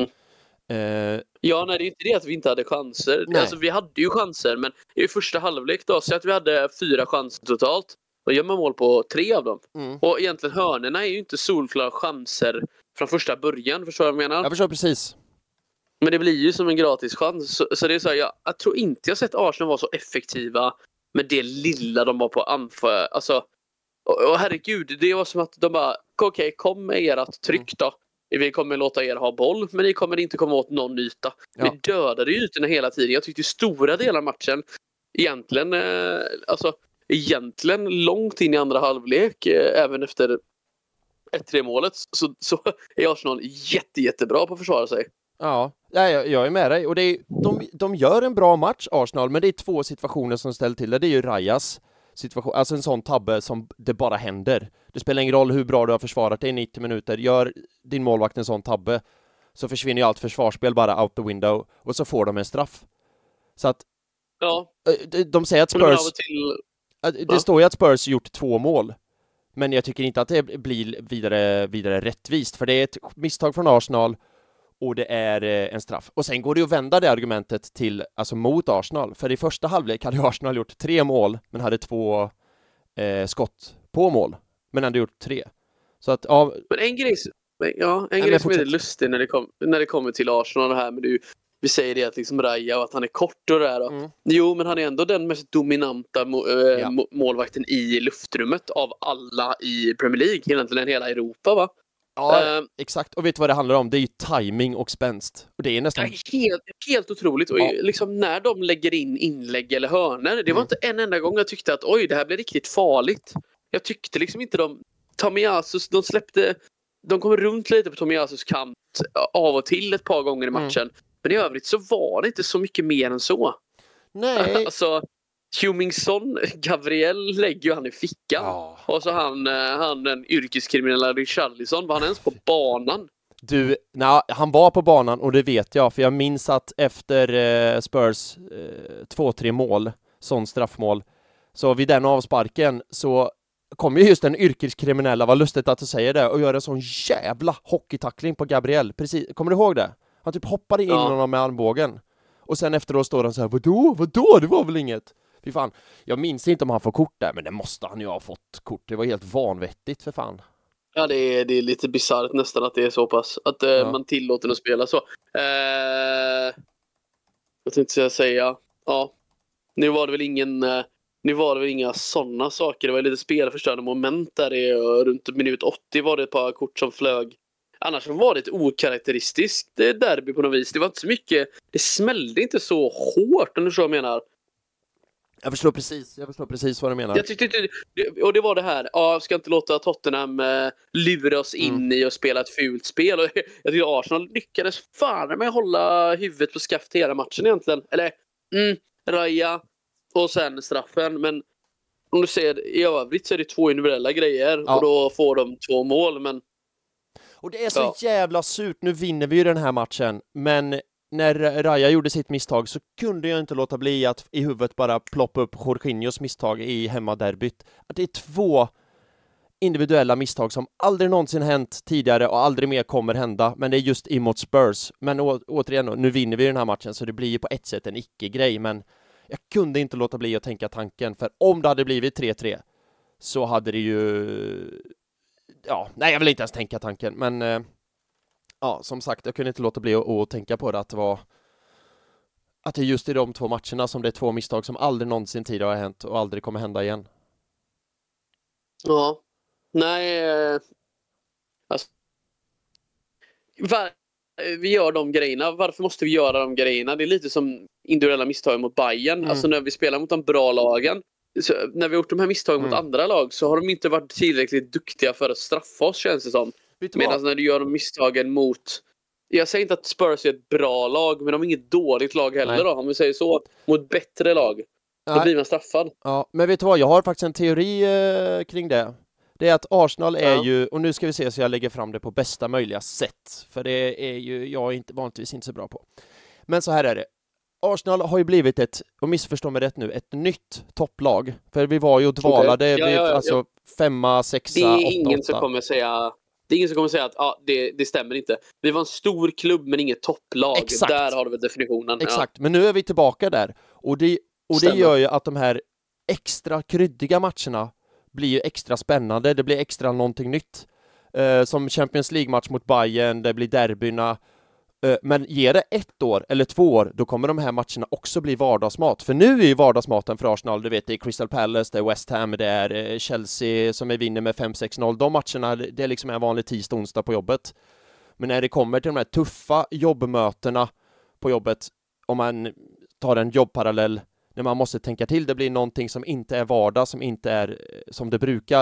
Eh, ja, nej, det är inte det att vi inte hade chanser. Nej. Alltså, vi hade ju chanser, men i första halvlek då, så att vi hade fyra chanser totalt. Då gör man mål på tre av dem. Mm. Och egentligen hörnerna är ju inte solklara chanser från första början, förstår du vad jag menar? Jag förstår precis. Men det blir ju som en gratis chans. Så, så det är så här, jag, jag tror inte jag sett Arsenal vara så effektiva med det lilla de var på anför. Alltså, och, och herregud, det var som att de bara, okej, okay, kom med ert tryck då. Vi kommer låta er ha boll, men ni kommer inte komma åt någon yta. Ja. Vi dödade ju ytorna hela tiden. Jag tyckte stora delar av matchen, egentligen, eh, alltså, egentligen långt in i andra halvlek, eh, även efter ett tre målet, så, så är Arsenal jätte, jättebra på att försvara sig. Ja, jag, jag är med dig. Och det är, de, de gör en bra match, Arsenal, men det är två situationer som ställer till det. Det är ju Rayas situation, alltså en sån tabbe som det bara händer. Det spelar ingen roll hur bra du har försvarat dig i nittio minuter. Gör din målvakt en sån tabbe, så försvinner ju allt försvarsspel bara out the window, och så får de en straff. Så att ja. de, de säger att Spurs till... det ja. står ju att Spurs gjort två mål. Men jag tycker inte att det blir vidare, vidare rättvist, för det är ett misstag från Arsenal och det är en straff. Och sen går det att vända det argumentet till, alltså mot Arsenal. För i första halvlek hade Arsenal gjort tre mål, men hade två eh, skott på mål. Men hade gjort tre. Så att, ja... Men en grej, ja, en grej som är lustig när det, kom, när det kommer till Arsenal, det här med du, vi säger det att liksom Raya och att han är kort och det här. Mm. Jo, men han är ändå den mest dominanta må, äh, ja. målvakten i luftrummet av alla i Premier League, egentligen hela Europa, va? Ja, uh, exakt. Och vet du vad det handlar om? Det är ju timing och spänst. Och det är nästan... Helt, helt otroligt. Och ja. liksom när de lägger in inlägg eller hörner, det var mm. inte en enda gång jag tyckte att oj, det här blir riktigt farligt. Jag tyckte liksom inte de... Tomiyasu, de släppte... De kom runt lite på Tomiyasus kant av och till ett par gånger i matchen. Mm. Men i övrigt så var det inte så mycket mer än så. Nej. Alltså, Hummingson, Gabriel lägger ju han i fickan. Ja. Och så han, han den yrkeskriminella Richarlison, var han ens på banan? Du, nej, han var på banan och det vet jag. För jag minns att efter eh, Spurs eh, två tre mål, sån straffmål, så vid den avsparken så kommer ju just den yrkeskriminella, vad lustigt att du säger det, och gör en sån jävla hockeytackling på Gabriel. Precis, kommer du ihåg det? Han typ hoppade in Ja. honom med armbågen. Och sen efteråt står han så här, vadå? Vadå? Det var väl inget? Fy fan. Jag minns inte om han får kort där, men det måste han ju ha fått kort. Det var helt vanvettigt för fan. Ja, det är, det är lite bisarrt nästan att det är så pass. Att eh, Ja. man tillåter att spela så. Eh, jag tänkte jag säga. Ja, nu var det väl ingen... Eh, nu var det väl inga sådana saker. Det var lite spelförstörande moment där i, uh, runt minut åttio var det ett par kort som flög. Annars var det ett okaraktäristiskt derby på något vis. Det var inte så mycket... Det smällde inte så hårt, om du så jag menar. Jag förstår precis, jag förstår precis vad du menar. Jag tyckte inte, och det var det här, ja, jag ska inte låta Tottenham eh, lura oss in Mm. i och spela ett fult spel. Och jag tycker Arsenal lyckades fan med att hålla huvudet på skaft hela matchen egentligen. Eller, mm, Raja och sen straffen. Men om du ser i övrigt så är det två individuella grejer Ja. och då får de två mål. Men Och det är så Ja. jävla surt, nu vinner vi ju den här matchen, men när Raja gjorde sitt misstag så kunde jag inte låta bli att i huvudet bara ploppa upp Jorginhos misstag i hemmaderbyt. Att det är två individuella misstag som aldrig någonsin hänt tidigare och aldrig mer kommer hända, men det är just emot Spurs. Men å- återigen då, nu vinner vi den här matchen så det blir ju på ett sätt en icke-grej, men jag kunde inte låta bli att tänka tanken, för om det hade blivit tre tre så hade det ju... Ja, nej jag vill inte ens tänka tanken, men eh, ja, som sagt, jag kunde inte låta bli att, att tänka på det, att det var att det är just i de två matcherna som det är två misstag som aldrig någonsin tidigare har hänt och aldrig kommer hända igen. ja, nej. Eh, alltså, var, vi gör de grejerna. Varför måste vi göra de grejerna? Det är lite som individuella misstag mot Bayern. Mm. Alltså när vi spelar mot de bra lagen. Så när vi har gjort de här misstagen Mm. mot andra lag så har de inte varit tillräckligt duktiga för att straffa oss, känns det som. Vet du vad? Medan när du gör de misstagen mot... Jag säger inte att Spurs är ett bra lag, men de är inget dåligt lag heller Nej. då. Om vi säger så. Mot bättre lag. Då Nej. blir man straffad. Ja, men vet du vad, jag har faktiskt en teori eh, kring det. Det är att Arsenal är Ja. ju, och nu ska vi se så jag lägger fram det på bästa möjliga sätt, för det är ju jag är inte, vanligtvis inte så bra på. Men så här är det. Arsenal har ju blivit ett, och missförstå mig rätt nu, ett nytt topplag. För vi var ju och dvalade, Okej. Ja, vid, ja, ja, ja. alltså femma, sexa, Det är åtta, ingen som åtta. kommer säga... Det är ingen som kommer säga att ah, det, det stämmer inte. Vi var en stor klubb men inget topplag. Exakt. Där har du väl definitionen. Exakt, men nu är vi tillbaka där. Och det, och det Stämmer. gör ju att de här extra kryddiga matcherna blir ju extra spännande. Det blir extra någonting nytt. Eh, som Champions League-match mot Bayern, det blir derbyna. Eh, men ger det ett år eller två år, då kommer de här matcherna också bli vardagsmat. För nu är ju vardagsmaten för Arsenal, du vet, det är Crystal Palace, det är West Ham, det är eh, Chelsea som är vinner med fem sex noll. De matcherna, det det är liksom en vanlig tisdag, onsdag på jobbet. Men när det kommer till de här tuffa jobbmötena på jobbet, om man tar en jobbparallell, när man måste tänka till, det blir någonting som inte är vardag, som inte är eh, som det brukar,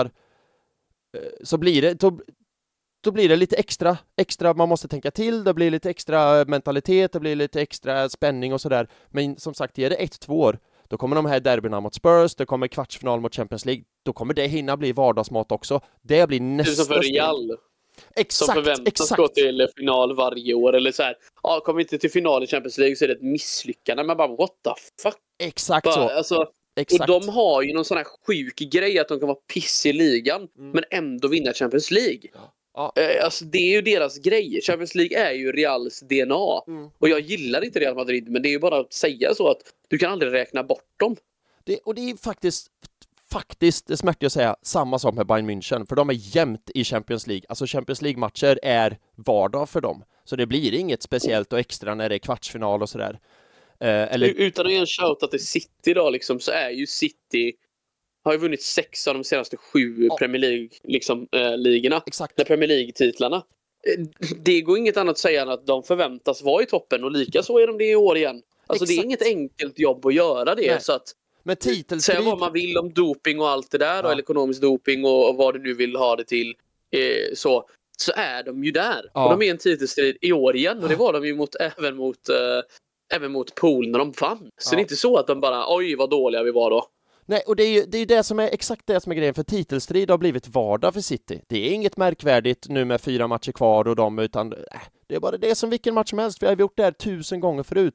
eh, så blir det, då, då blir det lite extra, extra, man måste tänka till, det blir lite extra mentalitet, det blir lite extra spänning och sådär. Men som sagt, ger det ett, två år, då kommer de här derbyna mot Spurs, det kommer kvartsfinal mot Champions League, då kommer det hinna bli vardagsmat också. Det blir nästa Typ som för steg. Real. Som Exakt, förväntas exakt. gå till final varje år. Eller så här, ja, kommer vi inte till final i Champions League så är det ett misslyckande. Men bara, what the fuck? Exakt Bara, så. alltså, Exakt. och de har ju någon sån här sjuk grej att de kan vara piss i ligan Mm. men ändå vinna Champions League. Ja. Eh, Alltså det är ju deras grej. Champions League är ju Reals D N A. Mm. Och jag gillar inte Real Madrid, men det är ju bara att säga så att du kan aldrig räkna bort dem. Det, och det är faktiskt, faktiskt, det smärtar jag att säga, samma sak med Bayern München, för de är jämt i Champions League. Alltså Champions League-matcher är vardag för dem. Så det blir inget speciellt och extra när det är kvartsfinal och sådär. Eh, eller, Utan att ge en shoutout till City idag liksom, så är ju City har ju vunnit sex av de senaste sju Ja. Premier League liksom, eh, ligorna. exakt. När Premier League-titlarna. Eh, Det går inget annat att säga än att de förväntas vara i toppen och lika så är de det i år igen. Alltså det är Exakt. inget enkelt jobb att göra det. Nej. Så att Men säga titelstrid, vad man vill om doping och allt det där, Ja. eller ekonomisk doping och, och vad du nu vill ha det till, eh, så, så är de ju där. Ja. Och de är i en titelstrid i år igen, och det var de ju mot, även mot eh, även mot Polen när de vann. Så Ja. det är inte så att de bara, oj vad dåliga vi var då. nej, och det är ju det, är ju det som är exakt det som är grejen, för titelstrid har blivit vardag för City. Det är inget märkvärdigt nu med fyra matcher kvar och dem, utan äh, det är bara det som vilken match som helst. Vi har gjort det här tusen gånger förut.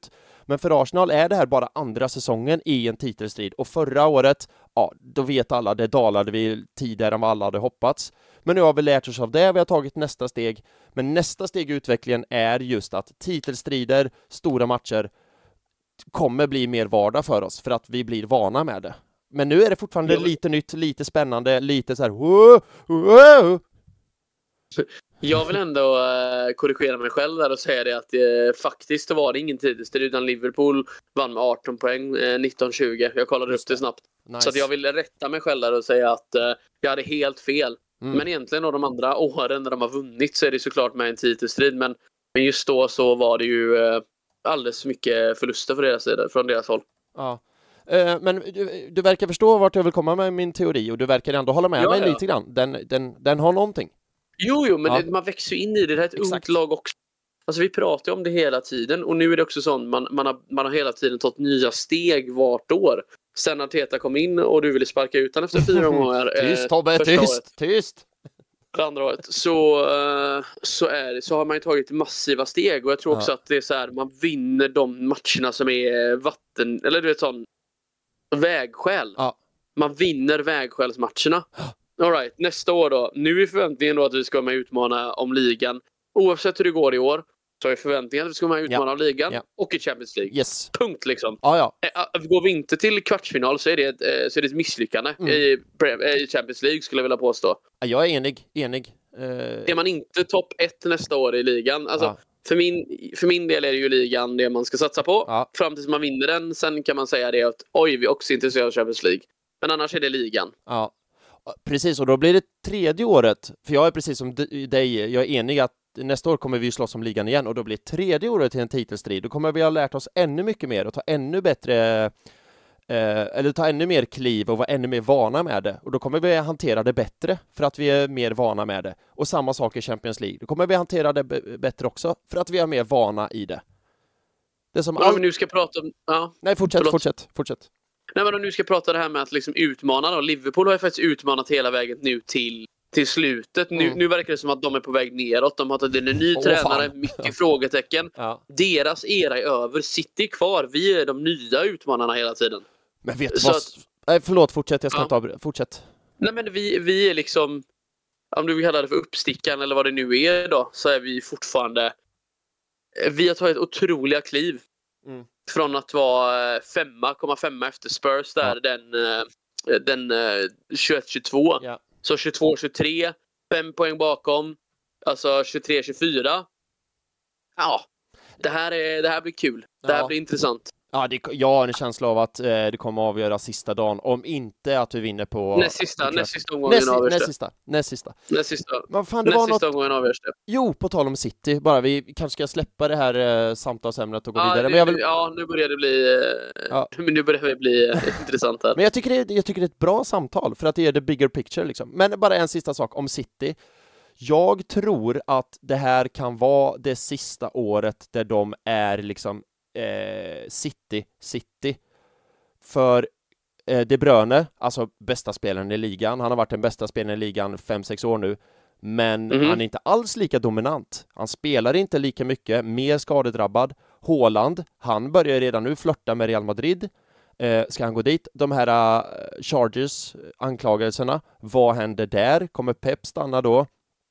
Men för Arsenal är det här bara andra säsongen i en titelstrid. Och förra året, ja, då vet alla, det dalade vi tidigare än vad alla hade hoppats. Men nu har vi lärt oss av det, vi har tagit nästa steg. Men nästa steg i utvecklingen är just att titelstrider, stora matcher, kommer bli mer vardag för oss, för att vi blir vana med det. Men nu är det fortfarande Jag... lite nytt, lite spännande, lite så här... Whoa, whoa. Jag vill ändå uh, korrigera mig själv där och säga det att uh, faktiskt det var det ingen tidsstrid, utan Liverpool vann med arton poäng, uh, nitton tjugo. Jag kollade upp det snabbt. Nice. Så att jag vill rätta mig själv där och säga att uh, jag hade helt fel. Mm. Men egentligen av de andra åren när de har vunnit så är det såklart med en titelstrid. Men, men just då så var det ju uh, alldeles mycket förluster för deras sida, från deras håll. Ja. Men du, du verkar förstå vart jag vill komma med min teori, och du verkar ändå hålla med ja, mig ja. lite grann. Den, den, den har någonting. Jo, jo, men ja. det, man växer ju in i det. Det här är ett Exakt. ungt lag också. Alltså vi pratar ju om det hela tiden. Och nu är det också sånt, man, man, har, man har hela tiden tagit nya steg vart år. Sen när Teta kom in och du ville sparka ut han efter fyra månader. Tyst Tobbe, eh, tyst, året, tyst. För andra året. Så, uh, så, är det, så har man ju tagit massiva steg. Och jag tror också ja. att det är så här, man vinner de matcherna som är vatten, eller du vet sån vägskäl. Ja. Man vinner vägskälsmatcherna. All right, nästa år då. Nu är förväntningen då att vi ska vara med och utmana om ligan. Oavsett hur det går i år så är förväntningen att vi ska vara med och utmana ja. om ligan ja. och i Champions League. Yes. Punkt liksom. Ja, ja. Går vi inte till kvartsfinal så är det ett, så är det ett misslyckande mm. i, i Champions League, skulle jag vilja påstå. Jag är enig, enig. Uh... Är man inte topp ett nästa år i ligan, alltså ja. för, min, för min del är det ju ligan det man ska satsa på. Ja. Fram tills man vinner den, sen kan man säga det att oj, vi är också intresserade av Champions League. Men annars är det ligan. Ja. Precis, och då blir det tredje året, för jag är precis som dig, jag är enig att nästa år kommer vi slåss om ligan igen, och då blir tredje året till en titelstrid. Då kommer vi ha lärt oss ännu mycket mer och ta ännu bättre eh, eller ta ännu mer kliv och vara ännu mer vana med det, och då kommer vi hantera det bättre för att vi är mer vana med det. Och samma sak i Champions League, då kommer vi hantera det b- bättre också för att vi är mer vana i det. Det som all... Om vi nu ska prata om... Ja. Nej, fortsätt, Förlåt. fortsätt, fortsätt. Nej, men om nu ska prata det här med att liksom utmana då. Liverpool har ju faktiskt utmanat hela vägen nu till, till slutet. Mm. Nu, nu verkar det som att de är på väg neråt. De har tagit en ny oh, tränare, fan. mycket ja. frågetecken. Ja. Deras era är över. City är kvar. Vi är de nya utmanarna hela tiden. Men vet du vad? Att... Nej, förlåt, fortsätt. Jag ska ja. inte fortsätt. Nej, men vi, vi är liksom, om du vill kalla det för uppstickan eller vad det nu är då, så är vi fortfarande, vi har tagit otroliga kliv. Mm. Från att vara femma komma femma efter Spurs där ja. den, den tjugoett tjugotvå. Ja. Så tjugotvå tjugotre, fem poäng bakom. Alltså tjugotre tjugofyra. Ja, det här, är, det här blir kul. Det här ja. blir intressant. Ja, det, jag har en känsla av att eh, det kommer att avgöra sista dagen. Om inte att vi vinner på... Näst sista, näst sista omgången näst, avgörs näst sista, näst sista. Näst sista, Men fan, det näst var sista något... omgången avgörs det. Jo, på tal om City. Bara vi kanske ska släppa det här eh, samtalsämnet och gå ja, vidare. Det, Men jag vill... Ja, nu börjar det bli, eh, ja. nu börjar det bli eh, intressant här. Men jag tycker, det, jag tycker det är ett bra samtal för att det är the bigger picture liksom. Men bara en sista sak om City. Jag tror att det här kan vara det sista året där de är liksom Eh, City, City för eh, De Bruyne, alltså bästa spelaren i ligan. Han har varit den bästa spelaren i ligan fem sex år nu, men mm-hmm. han är inte alls lika dominant. Han spelar inte lika mycket, mer skadedrabbad. Haaland, han börjar redan nu flirta med Real Madrid. Eh, ska han gå dit? De här uh, Chargers anklagelserna, vad händer där? Kommer Pep stanna då?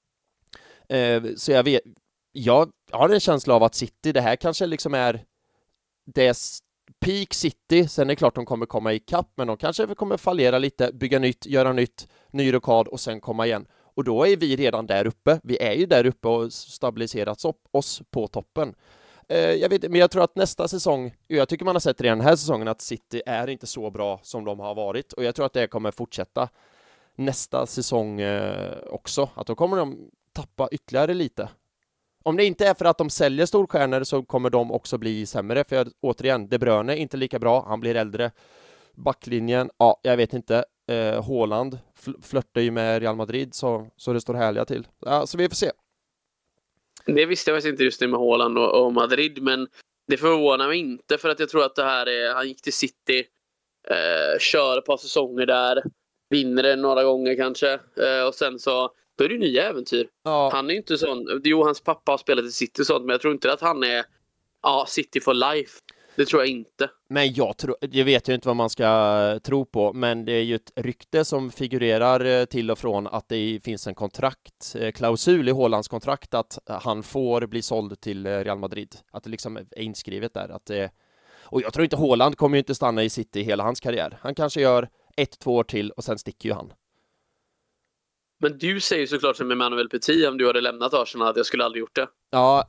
Eh, så jag vet, jag har en känsla av att City, det här kanske liksom är det peak City. Sen är det klart de kommer komma i kapp, men de kanske kommer fallera lite, bygga nytt, göra nytt, ny rekord och sen komma igen. Och då är vi redan där uppe. Vi är ju där uppe och stabiliserat oss på toppen. Eh, jag vet, men jag tror att nästa säsong, jag tycker man har sett redan den här säsongen att City är inte så bra som de har varit, och jag tror att det kommer fortsätta nästa säsong eh, också. Att då kommer de tappa ytterligare lite. Om det inte är för att de säljer storstjärnor så kommer de också bli sämre. För jag, återigen, De Bruyne är inte lika bra. Han blir äldre. Backlinjen, ja, jag vet inte. Eh, Haaland fl- flörtar ju med Real Madrid så, så det står härliga till. Ja, så vi får se. Det visste jag faktiskt inte just nu med Haaland och, och Madrid. Men det förvånar mig inte, för att jag tror att det här är, han gick till City, eh, kör ett par säsonger där, vinner det några gånger kanske. Eh, och sen så då är det ju nya äventyr. Ja. Han är ju inte sån. Jo, hans pappa har spelat i City och sånt, men jag tror inte att han är ja, City for life. Det tror jag inte. Men jag, tror, jag vet ju inte vad man ska tro på, men det är ju ett rykte som figurerar till och från att det finns en kontraktklausul i Haalands kontrakt att han får bli såld till Real Madrid. Att det liksom är inskrivet där. Att det, och jag tror inte Haaland kommer ju inte stanna i City hela hans karriär. Han kanske gör ett, två år till och sen sticker ju han. Men du säger såklart som Emmanuel Petit, om du hade lämnat Arsenal, att jag skulle aldrig gjort det. Ja,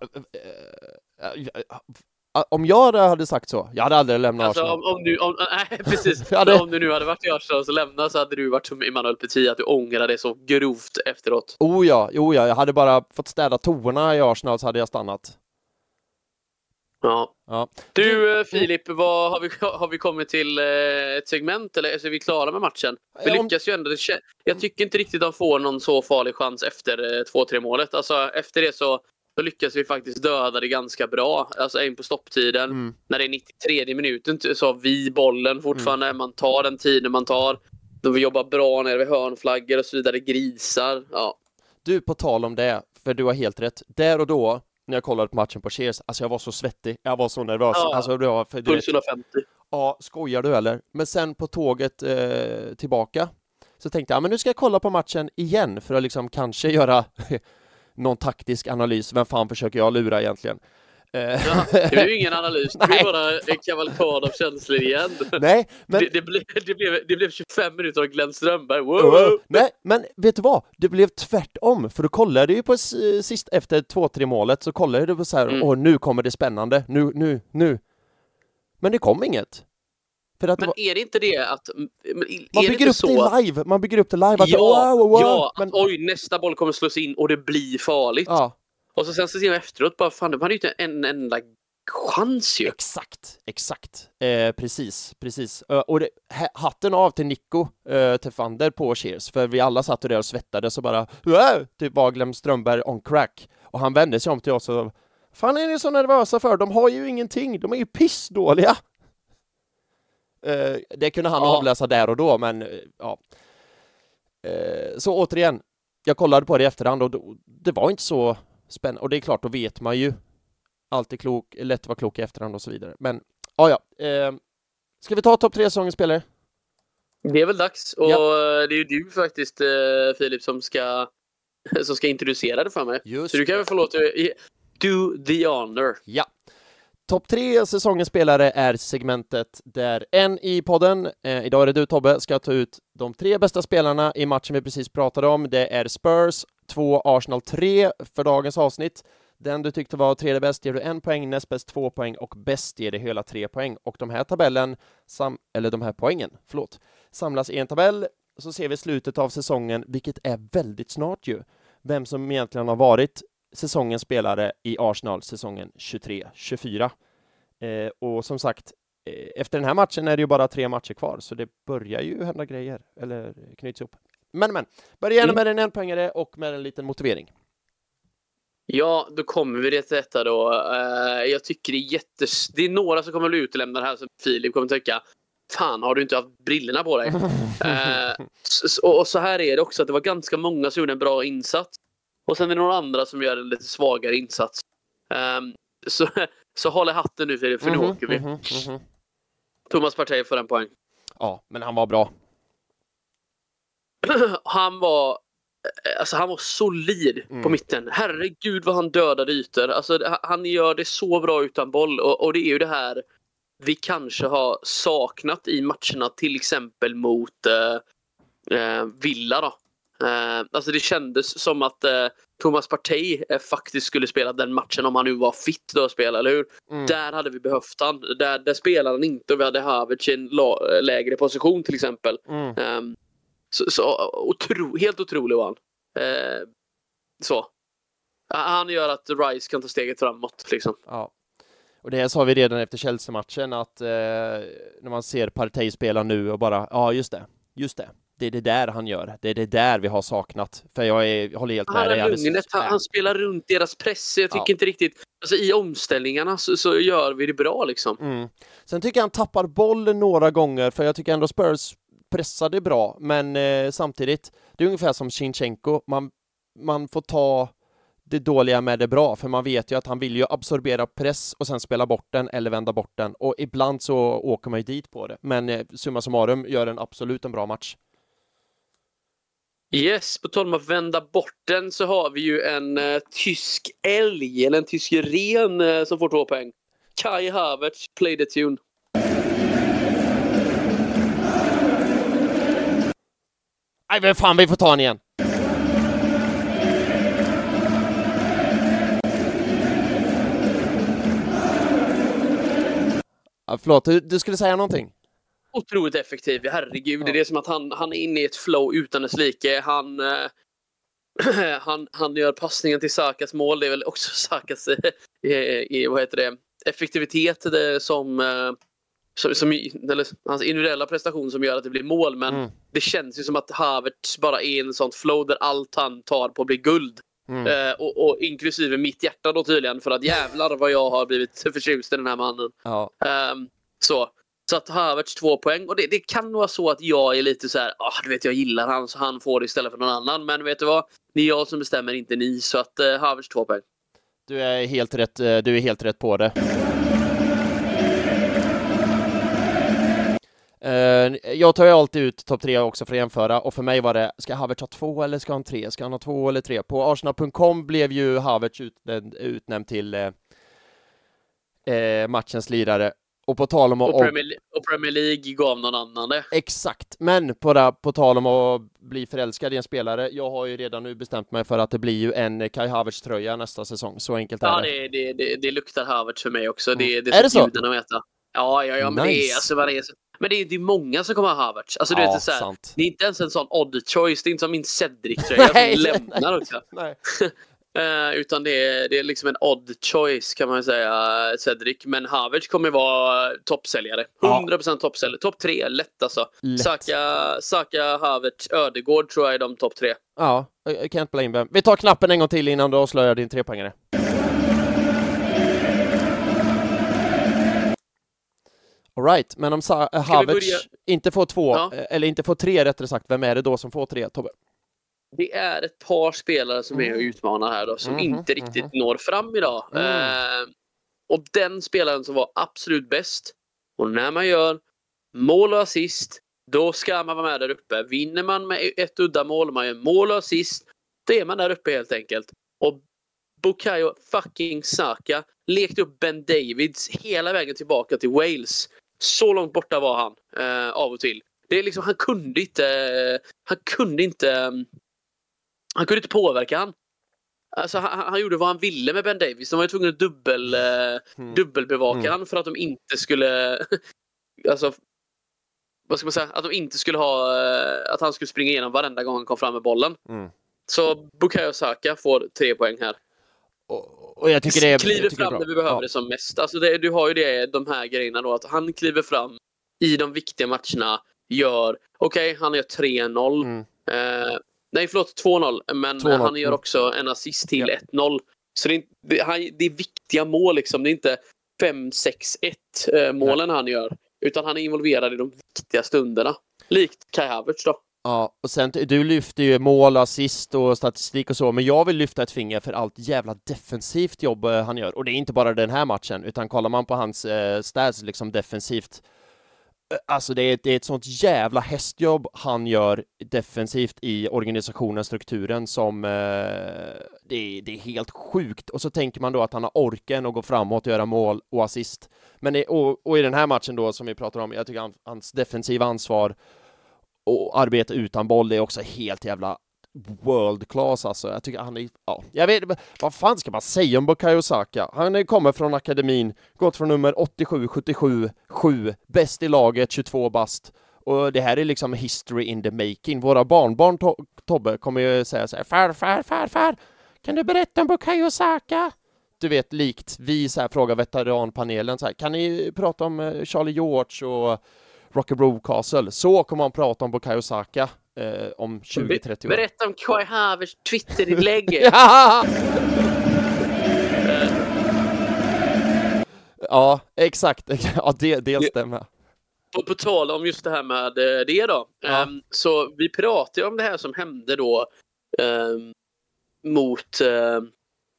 om jag hade sagt så, jag hade aldrig lämnat alltså, Arsenal. Om, om du, om, nej, precis. hade... Om du nu hade varit i Arsenal så lämna, så hade du varit som Emmanuel Petit, att du ångrar det så grovt efteråt. Oh ja, oh ja, jag hade bara fått städa toorna i Arsenal så hade jag stannat. Ja. Ja. Du Filip, vad har vi, har vi kommit till ett segment, eller är vi klara med matchen? Vi lyckas ju ändå. Jag tycker inte riktigt att de får någon så farlig chans efter två tre målet. Alltså efter det så, så lyckas vi faktiskt döda det ganska bra. Alltså in på stopptiden. Mm. När det är nittiotredje minuten så har vi bollen fortfarande. Mm. Man tar den tiden man tar. Då vi jobbar bra nere vid hörnflaggor och så vidare. Grisar. Ja. Du, på tal om det, för du har helt rätt. Där och då, när jag kollade på matchen på Cheers, alltså jag var så svettig, jag var så nervös. Ja, alltså, det var, för, puls hundrafemtio. Ja, skojar du eller? Men sen på tåget eh, tillbaka så tänkte jag, ja, men nu ska jag kolla på matchen igen för att liksom kanske göra någon taktisk analys. Vem fan försöker jag lura egentligen? Ja, det är ju ingen analys, det är bara en kavalkad av känslor igen. Nej, men... det, det, blev, det, blev, det blev tjugofem minuter av Glenn Strömberg. Wow. Nej, men vet du vad? Det blev tvärtom, för då kollade ju på sist efter två tre målet så kollade du på så här, mm. åh, nu kommer det spännande, nu, nu, nu. Men det kom inget. För att men var... är det inte det att... Man bygger upp det att... live, man bygger upp det live. Att ja, wow, wow, wow. ja Men... att, oj, nästa boll kommer slås in och det blir farligt. Ja. Och så sen så ser man efteråt, bara fan, de hade ju inte en enda chans ju. Exakt, exakt. Eh, precis, precis. Uh, och det, hatten av till Nico uh, Tefander på Cheers, för vi alla satt där och svettade så bara, uh, typ var Glenn Strömberg on crack. Och han vände sig om till oss och, fan är ni så nervösa för? De har ju ingenting, de är ju pissdåliga. Uh, det kunde han ja. avläsa där och då, men uh, ja. Uh, så återigen, jag kollade på det i efterhand och då, det var inte så spännande. Och det är klart, då vet man ju alltid klok, lätt att vara klok i efterhand och så vidare. Men, ja ja. Eh, ska vi ta topp tre säsongens spelare? Det är väl dags. Och ja. Det är ju du faktiskt, eh, Filip, som ska, som ska introducera det för mig. Just så du kan väl få låta do the honor. Ja. Topp tre säsongens spelare är segmentet där en i podden, eh, idag är det du Tobbe, ska ta ut de tre bästa spelarna i matchen vi precis pratade om. Det är Spurs, två, Arsenal, tre för dagens avsnitt. Den du tyckte var tredje bäst ger du en poäng, näst bäst två poäng och bäst ger det hela tre poäng. Och de här tabellen, sam- eller de här poängen, förlåt, samlas i en tabell. Så ser vi slutet av säsongen, vilket är väldigt snart ju. Vem som egentligen har varit säsongens spelare i Arsenal säsongen tjugotre tjugofyra. Eh, och som sagt, eh, efter den här matchen är det ju bara tre matcher kvar, så det börjar ju hända grejer, eller knyts ihop. Men men, börja gärna med en enpoängare och med en liten motivering. Ja, då kommer vi till detta då. Uh, jag tycker det är jättes... Det är några som kommer att bli utelämnade här, som Filip kommer tycka, fan, har du inte haft brillorna på dig? uh, så, och så här är det också, att det var ganska många som gjorde en bra insats. Och sen är det några andra som gör en lite svagare insats. Um, så, så håll i hatten nu, Filip, för mm-hmm, nu åker vi. Mm-hmm, mm-hmm. Thomas Partey får en poäng. Ja, men han var bra. Han var... Alltså han var solid mm. på mitten. Herregud vad han dödade ytor. Alltså han gör det så bra utan boll. Och, och det är ju det här vi kanske har saknat i matcherna. Till exempel mot eh, eh, Villa då. Eh, alltså det kändes som att eh, Thomas Partey eh, faktiskt skulle spela den matchen om han nu var fit då att spela, eller hur? Mm. Där hade vi behövt han. Där, där spelade han inte och vi hade Havertz i en la- lägre position till exempel. Mm. Eh, Så, så otro, helt otrolig var han. Eh, så. Han gör att Rice kan ta steget framåt. Liksom. Ja. Och det sa vi redan efter Chelsea-matchen, att eh, när man ser Partey spela nu och bara, ja just det, just det. Det är det där han gör. Det är det där vi har saknat. För jag, är, jag håller helt med dig. Han, lugnet, han, han spelar runt deras press. Jag tycker ja. inte riktigt... Alltså i omställningarna så, så gör vi det bra liksom. Mm. Sen tycker jag han tappar boll några gånger, för jag tycker ändå Spurs pressade bra, men eh, samtidigt det är ungefär som Zinchenko, man, man får ta det dåliga med det bra, för man vet ju att han vill ju absorbera press och sen spela bort den eller vända bort den, och ibland så åker man ju dit på det, men eh, summa summarum gör en absolut en bra match. Yes, på tal om att vända bort den så har vi ju en uh, tysk älg, eller en tysk ren uh, som får två poäng. Kai Havertz, play the tune. Nej, men fan, vi får ta den igen. Ja, förlåt, du, du skulle säga någonting? Otroligt effektiv, herregud. Ja. Det är som att han, han är inne i ett flow utan dess like. Han, eh, han, han gör passningen till Sakas mål. Det är väl också Sakas eh, eh, vad heter det? effektivitet det, som, eh, som, som eller, hans individuella prestation som gör att det blir mål. Men mm. det känns ju som att Havertz bara är en sån flow där allt han tar på blir guld. Mm. Eh, och, och inklusive mitt hjärta då tydligen, för att jävlar vad jag har blivit förtjust i den här mannen. Ja. Eh, så Så att Havertz två poäng. Och det, det kan vara så att jag är lite så här, ah, du vet, jag gillar han så han får det istället för någon annan. Men vet du vad? Det är jag som bestämmer, inte ni. Så att uh, Havertz två poäng. Du är helt rätt, du är helt rätt på det. Uh, jag tar ju alltid ut topp tre också för att jämföra. Och för mig var det, ska Havertz ha två eller ska han tre? Ska han ha två eller tre? På Arsenal punkt com blev ju Havertz ut, utnämnd till uh, uh, matchens lirare. Och på tal om att... Och Premier, och Premier League gav någon annan det. Exakt, men på, det, på tal om att bli förälskad i en spelare, jag har ju redan nu bestämt mig för att det blir ju en Kai Havertz-tröja nästa säsong, så enkelt är ja, det. Ja, det, det, det, det luktar Havertz för mig också. Mm. Det, det är det så? Att veta. Ja, ja, ja, men nice. det är alltså vad det är. Men det är, det är många som kommer ha Havertz. Alltså, du ja, vet, det, är så här, sant. det är inte ens en sån odd choice. Det är inte som min Cedric-tröja som lämnar också. Nej. Uh, utan det är, det är liksom en odd choice kan man säga, Cedric. Men Havertz kommer vara toppsäljare. hundra procent ja. toppsäljare. Topp tre, lätt alltså. Lätt. Saka, Saka, Havertz, Ödegård tror jag är de topp tre. Ja, I can't blame them. Vi tar knappen en gång till innan du avslöjar din trepoängare. All right, men om Sa- uh, Havertz inte får två, ja. eller inte får tre rättare sagt, vem är det då som får tre, Tobbe? Det är ett par spelare som är och utmanar här då, som mm-hmm, inte riktigt mm-hmm. når fram idag. Mm. Eh, och den spelaren som var absolut bäst, och när man gör mål och assist, då ska man vara med där uppe. Vinner man med ett uddamål, man gör mål och assist, då är man där uppe helt enkelt. Och Bukayo fucking Saka lekte upp Ben Davids hela vägen tillbaka till Wales. Så långt borta var han eh, av och till. Det är liksom, han kunde inte eh, han kunde inte eh, Han kunde inte påverka han. Alltså, han, han gjorde vad han ville med Ben Davies. De var ju tvungna att dubbel, eh, mm. dubbelbevaka mm. han för att de inte skulle... alltså, vad ska man säga? Att de inte skulle ha... Eh, att han skulle springa igenom varenda gång han kom fram med bollen. Mm. Så Bukayo Saka får tre poäng här. Och, och jag tycker det är... Kliver tycker fram det när vi behöver ja. det som mest. Alltså det, du har ju det, de här grejerna då. Att han kliver fram i de viktiga matcherna. Gör... Okej, okay, han gör tre noll. Mm. Eh, Nej, förlåt, två noll. Men två noll. Han gör också en assist till ja. ett noll. Så det är, det, han, det är viktiga mål liksom. Det är inte fem sex ett eh, målen Nej. han gör. Utan han är involverad i de viktiga stunderna. Likt Kai Havertz då. Ja, och sen du lyfter ju mål, assist och statistik och så. Men jag vill lyfta ett finger för allt jävla defensivt jobb han gör. Och det är inte bara den här matchen. Utan kollar man på hans eh, stats liksom defensivt. Alltså det är, det är ett sånt jävla hästjobb han gör defensivt i organisationen, strukturen som eh, det, är, det är helt sjukt. Och så tänker man då att han har orken att gå framåt och göra mål och assist. Men det, och, och i den här matchen då som vi pratar om, jag tycker han, hans defensiva ansvar och arbete utan boll, det är också helt jävla world class alltså. Jag tycker han är, ja, jag vet, vad fan ska man säga om Bukayo Saka? Han kommer från akademin, gått från nummer åttiosju sjuttiosju sju, bäst i laget, tjugotvå bast. Och det här är liksom history in the making. Våra barnbarn to- Tobbe kommer ju säga så här: far, far, far, far, kan du berätta om Bukayo Saka? Du vet, likt vi så här frågar veteranpanelen så här, kan ni prata om Charlie George och Rocky Castle? Så kommer man prata om Bukayo Saka eh, om tjugo trettio år. Berätta om Kai Havertz Twitter-inlägg. Ja, exakt. Ja, det, det stämmer. På, på tal om just det här med det då. Ja. Um, så vi pratade om det här som hände då um, mot uh,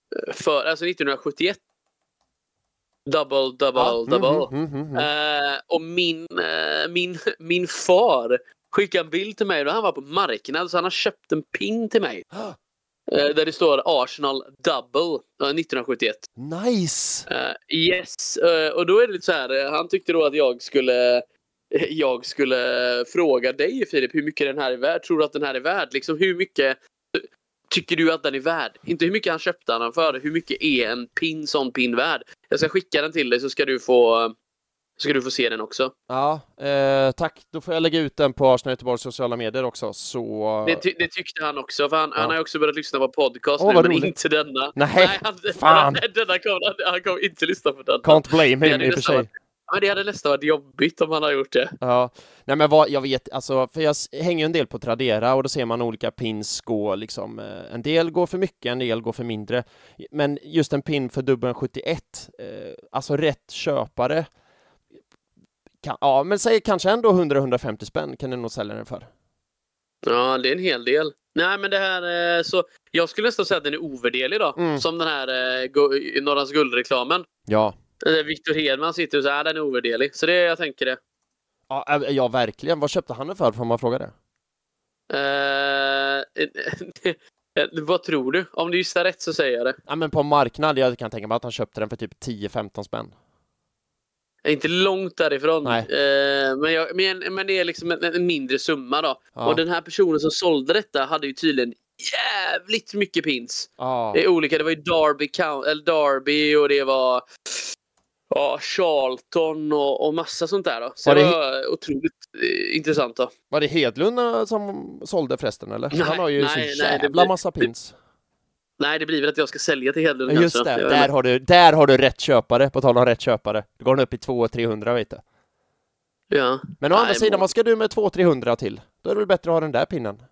för, alltså nittonhundrasjuttioett. Double, double, Ja, double. mm, mm, mm, mm. Eh, och min, eh, min, min far skickade en bild till mig då han var på marknad, så han har köpt en pin till mig. Eh, där det står Arsenal Double eh, nittonhundrasjuttioett. Nice! Eh, yes, eh, och då är det lite så här, eh, han tyckte då att jag skulle jag skulle fråga dig, Filip, hur mycket den här är värd. Tror du att den här är värd? Liksom, hur mycket tycker du att den är värd? Inte hur mycket han köpte den för, hur mycket är en pin, sån pin värd? Jag ska skicka den till dig så ska du få så ska du få se den också. Ja, eh, tack. Då får jag lägga ut den på Arsenal Göteborgs sociala medier också. Så... Det, ty- det tyckte han också, för han, Ja. han har också börjat lyssna på podcast Åh, nu, vad men roligt. inte denna. Nej, Nej han, fan. denna kom, han, han kommer inte lyssna på den. Can't blame Det him hade i och för nästan sig. varit- Men det hade nästan varit jobbigt om han hade gjort det. Ja, nej men vad, jag vet, alltså, för jag s- hänger ju en del på Tradera och då ser man olika pins gå liksom, eh, en del går för mycket, en del går för mindre. Men just en pin för dubbeln sjuttioett, eh, alltså rätt köpare, kan, ja men säg kanske ändå hundra till hundrafemtio spänn kan du nog sälja den för. Ja, det är en hel del. Nej, men det här, eh, så jag skulle nästan säga att den är ovärderlig då. Mm. Som den här eh, Go- Norrlands guldreklamen. Ja. Eh, Victor Hedman sitter och säger att den är ovärderlig. Så det jag tänker det. Ja, äh, ja, verkligen. Vad köpte han den för, får man fråga det? Eh, vad tror du? Om du gissar rätt så säger jag det. Ja, men på marknad, jag kan tänka mig att han köpte den för typ tio till femton spänn. Jag är inte långt därifrån. Nej. Eh, men, jag, men, men det är liksom en, en mindre summa då. Ja. Och den här personen som sålde detta hade ju tydligen jävligt mycket pins. Ja. Det är olika. Det var ju Derby, Count, eller Derby och det var ja, Charlton och, och massa sånt där då. Så Var det det var otroligt eh, intressant då. Var det Hedlund eh, som sålde förresten, eller? Nej, han har ju nej, så nej, jävla det blir- massa pins. Nej, det blir väl att jag ska sälja till Hedlund Ja, just kanske. det, Jag vet där inte. har, du, där har du rätt köpare, på tal om rätt köpare. Då går den upp i två till trehundra, vet du. Ja. Men å andra Nej, sidan, men- vad ska du med två till trehundra till? Då är det väl bättre att ha den där pinnen.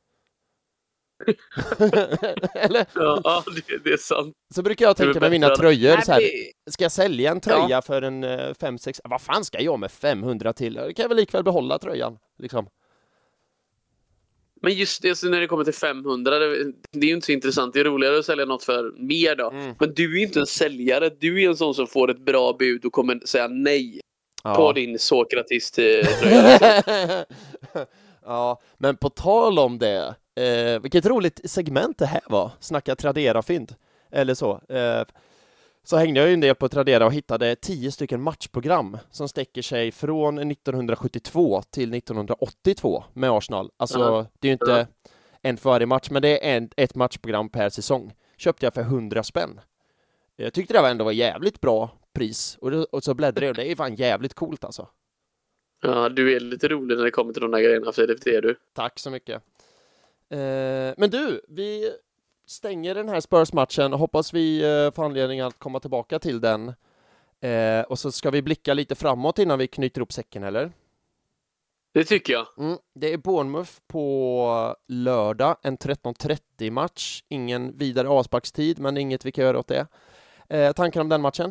Eller? Ja, ja det, det är sant. Så brukar jag Det är tänka väl med mina bättre att- tröjor Nej, så här. det- Ska jag sälja en tröja för en eh, fem sex... Vad fan ska jag med femhundra till? Det kan jag väl likväl behålla tröjan, liksom. Men just det, så när det kommer till femhundra, det, det är ju inte så intressant. Det är roligare att sälja något för mer då. Mm. Men du är ju inte en säljare. Du är en sån som får ett bra bud och kommer säga nej Ja. på din Sokratis-tröja. Ja, men på tal om det, eh, vilket roligt segment det här var, snacka Tradera-fynd, eller så. Eh, så hängde jag ju en del på Tradera och hittade tio stycken matchprogram som sträcker sig från nittonhundrasjuttiotvå till nittonhundraåttiotvå med Arsenal. Alltså, Ja. det är ju inte Ja. en för varje match, men det är en, ett matchprogram per säsong. Köpte jag för hundra spänn. Jag tyckte det var ändå var jävligt bra pris, och, det, och så bläddrade jag, och det är fan jävligt coolt alltså. Ja, du är lite rolig när det kommer till de här grejerna, Filip. Det är du. Tack så mycket. Eh, men du, vi stänger den här Spurs-matchen och hoppas vi eh, får anledning att komma tillbaka till den. Eh, och så ska vi blicka lite framåt innan vi knyter ihop säcken, eller? Det tycker jag. Mm. Det är Bournemouth på lördag, en tretton trettio match. Ingen vidare avsparkstid, men inget vi kan göra åt det. Eh, tankar om den matchen?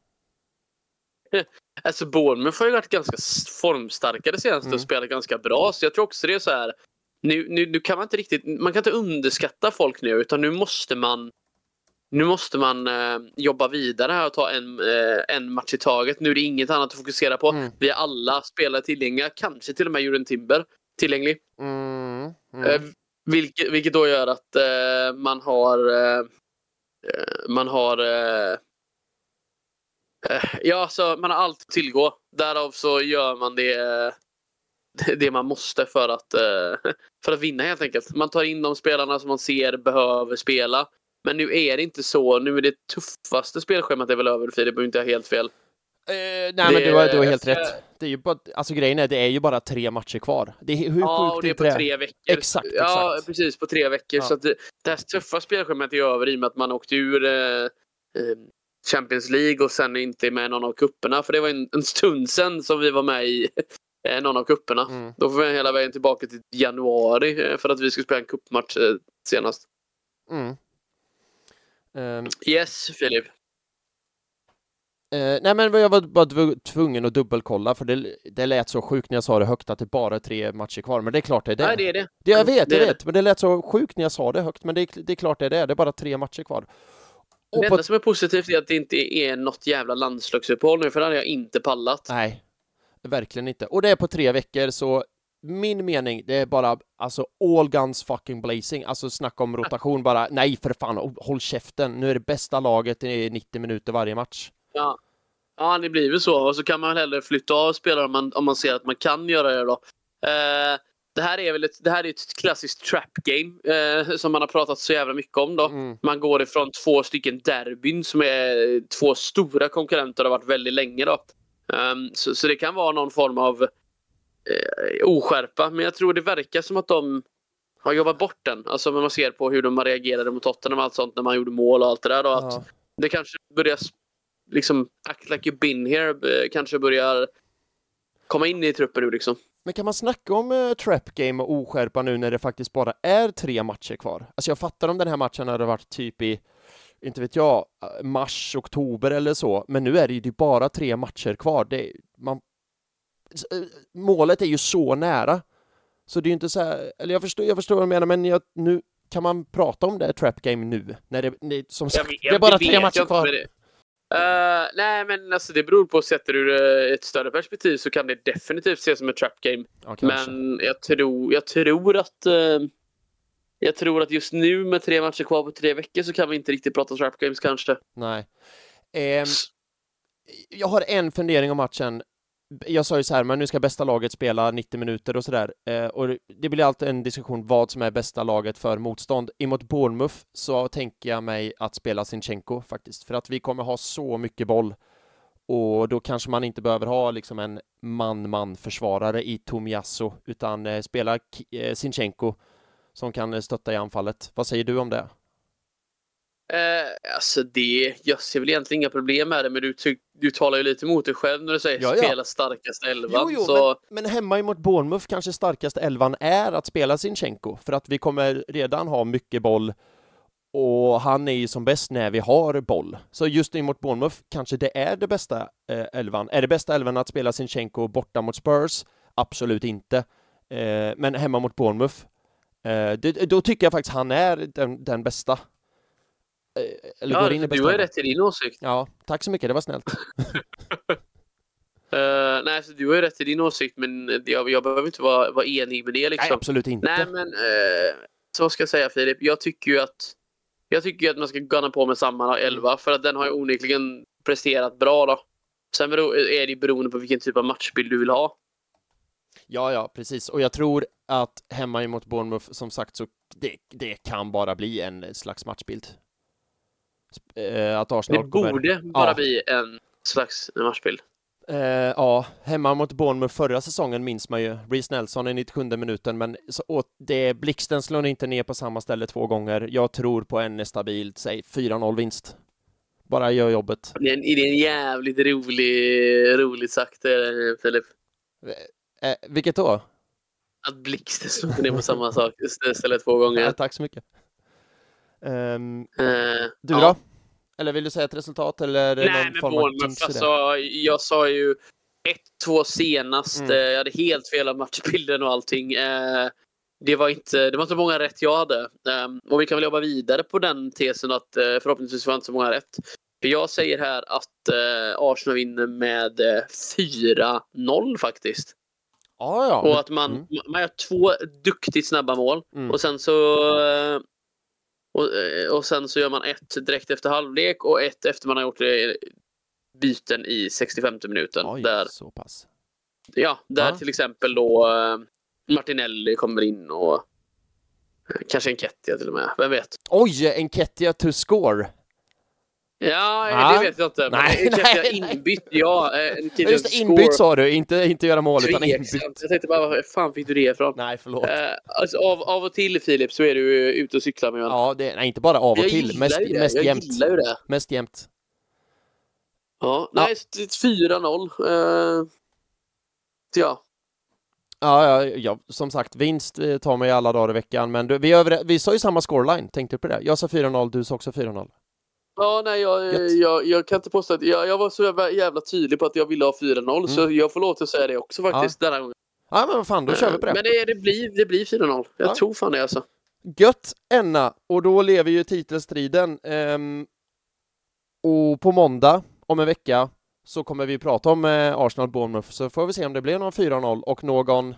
Alltså Bournemouth har ju varit ganska s- formstarka det senaste Mm. och spelat ganska bra. Så jag tror också det är så här. Nu, nu, nu kan man inte riktigt, man kan inte underskatta folk nu, utan nu måste man nu måste man eh, jobba vidare här och ta en, eh, en match i taget. Nu är det inget annat att fokusera på. Mm. Vi är alla spelare tillgängliga, kanske till och med Jurgen Timber tillgänglig. Mm. Mm. Eh, vilket, vilket då gör att eh, man har eh, eh, man har eh, eh, ja, så man har allt att tillgå. Därav så gör man det eh, det man måste för att eh, för att vinna helt enkelt. Man tar in de spelarna som man ser behöver spela. Men nu är det inte så. Nu är det tuffaste spelschemat är väl över, Filip, om inte jag har helt fel. Eh, nej, men du har, du har helt det- rätt. Det är ju bara, alltså grejen är, det är ju bara tre matcher kvar. Det är, hur Ja, sjukt och det är inte på det? tre veckor. Exakt, Ja, exakt. precis, på tre veckor. Ja. Så att det, det här tuffa spelschemat är över i och med att man åkte ur eh, eh, Champions League och sen inte är med i någon av kupperna. För det var en, en stund sedan som vi var med i eh, någon av kupperna. Mm. Då får vi hela vägen tillbaka till januari eh, för att vi ska spela en cupmatch eh, senast. Mm. Ehm, Yes, Filip. Eh, nej, men jag var bara dv- tvungen att dubbelkolla, för det, det lät så sjukt när jag sa det högt att det bara är tre matcher kvar, men det är klart det är det. Nej, det är det. det jag vet, det jag är vet, men det lät så sjukt när jag sa det högt, men det, är- det är klart det är det. Det är bara tre matcher kvar. Och det på... enda som är positivt är att det inte är något jävla landslagsuppehåll nu, för det hade jag inte pallat. Nej, verkligen inte. Och det är på tre veckor, så min mening, det är bara alltså all guns fucking blazing. Alltså snacka om rotation bara. Nej, för fan, håll käften. Nu är det bästa laget i nittio minuter varje match. Ja, ja det blir väl så. Och så kan man väl hellre flytta av spelare om man, om man ser att man kan göra det då. Eh, det här är väl ett, det här är ett klassiskt trap game eh, som man har pratat så jävla mycket om då. Mm. Man går ifrån två stycken derbyn som är två stora konkurrenter och har varit väldigt länge då. Um, så, så det kan vara någon form av eh, oskärpa, men jag tror det verkar som att de har jobbat bort den. Alltså när man ser på hur de reagerade mot Tottenham och allt sånt när man gjorde mål och allt det där då, Ja. att det kanske börjar liksom act like you've been here, eh, kanske börjar komma in i truppen nu liksom. Men kan man snacka om uh, trap game och oskärpa nu när det faktiskt bara är tre matcher kvar? Alltså jag fattar om den här matchen hade varit typ i, inte vet jag, mars, oktober eller så. Men nu är det ju bara tre matcher kvar. Det, man, målet är ju så nära. Så det är ju inte så här, eller jag förstår, jag förstår vad du menar, men jag, nu kan man prata om det trap game nu. När det, det som sagt, Jag, jag, det är bara det tre matcher kvar. Uh, nej, men alltså det beror på, sätter du uh, ett större perspektiv så kan det definitivt ses som ett trap game. Ja, men jag tror, jag tror att uh, jag tror att just nu med tre matcher kvar på tre veckor så kan vi inte riktigt prata trap games kanske. Nej. Um, jag har en fundering om matchen. Jag sa ju så här, men nu ska bästa laget spela nittio minuter och sådär. Eh, och det blir alltid en diskussion vad som är bästa laget för motstånd. Emot Bournemouth så tänker jag mig att spela Zinchenko faktiskt. För att vi kommer ha så mycket boll. Och då kanske man inte behöver ha liksom en man-man-försvarare i Tomiyasu. Utan eh, spela eh, Zinchenko som kan stötta i anfallet. Vad säger du om det? Eh, alltså det, jag ser väl egentligen inga problem med det, men du, ty, du talar ju lite emot dig själv när du säger ja, ja. spela starkaste elvan. Jo, jo, så... men, men hemma emot Bournemouth kanske starkaste elvan är att spela Zinchenko, för att vi kommer redan ha mycket boll och han är ju som bäst när vi har boll. Så just emot Bournemouth kanske det är det bästa eh, elvan. Är det bästa elvan att spela Zinchenko borta mot Spurs? Absolut inte. Eh, men hemma mot Bournemouth, eh, det, då tycker jag faktiskt han är den, den bästa. Eller ja, går in i du har ju rätt i din åsikt. Ja, tack så mycket, det var snällt. uh, nej, så du har ju rätt i din åsikt, men jag, jag behöver inte vara, vara enig med det liksom. Nej, absolut inte. Nej, men uh, så ska jag säga, Filip. Jag tycker ju att jag tycker att man ska gunna på med samma elva, mm. för att den har ju onekligen presterat bra då. Sen är det beroende på vilken typ av matchbild du vill ha. Ja, ja, precis. Och jag tror att hemma emot Bournemouth, som sagt, så det, det kan bara bli en slags matchbild. Att Arsenal det borde kommer... bara ja. bli en slags matchbild. Uh, ja, hemma mot Bournemouth förra säsongen minns man ju. Reece Nelson i nittiosjunde minuten, men så, och det, blixten slår inte ner på samma ställe två gånger. Jag tror på en stabilt, säg fyra noll vinst. Bara gör jobbet. Det är en, det är en jävligt rolig, roligt sagt, Filip. Uh, uh, vilket då? Att blixten slår ner på samma sak ställe två gånger. Ja, tack så mycket. Um, uh, du ja. då? Eller vill du säga ett resultat? Eller nej, men Bournemouth, alltså, jag sa ju ett två senast. Mm. Jag hade helt fel av matchbilden och allting. Det var inte, det var inte så många rätt jag hade. Och vi kan väl jobba vidare på den tesen att förhoppningsvis var inte så många rätt. För jag säger här att Arsenal vinner med fyra noll faktiskt. Ah, ja. Och att man, mm. man gör två duktigt snabba mål. Mm. Och sen så... Och, och sen så gör man ett direkt efter halvlek och ett efter man har gjort byten i sextiofemte minuten. Oj, där, så pass. Ja, där ja. Till exempel då Martinelli kommer in och kanske Nketiah till och med, vem vet. Oj, Nketiah to score. Ja, ja, det vet jag inte. Nej, nej, inbytt, ja. Just det, inbytt sa du, inte, inte göra mål utan inbytt. Jag tänkte bara, vad fan fick du det ifrån? Nej, förlåt. Uh, alltså, av, av och till, Filip, så är du ute och cyklar med Ja, det, nej, inte bara av och jag till, mest, mest jag jämt. gillar ju det. Mest jämt. Ja, nej, ja. fyra noll. Uh, ja. Ja, ja, ja, som sagt, vinst tar mig alla dagar i veckan, men du, vi, över, vi sa ju samma scoreline, tänkte du på det? Jag sa fyra noll, du sa också fyra noll. Ja, nej, jag, jag, jag kan inte påstå att jag, jag var så jävla, jävla tydlig på att jag ville ha fyra noll, mm. så jag får lov att säga det också faktiskt ja. denna gången. Ja, men vad fan, då kör vi på det. Men det, det, blir, det blir fyra noll. Jag ja. tror fan det alltså. Gött, Enna, och då lever ju titelstriden. Um, Och på måndag om en vecka så kommer vi prata om eh, Arsenal-Bournemouth, så får vi se om det blir någon fyra noll och någon...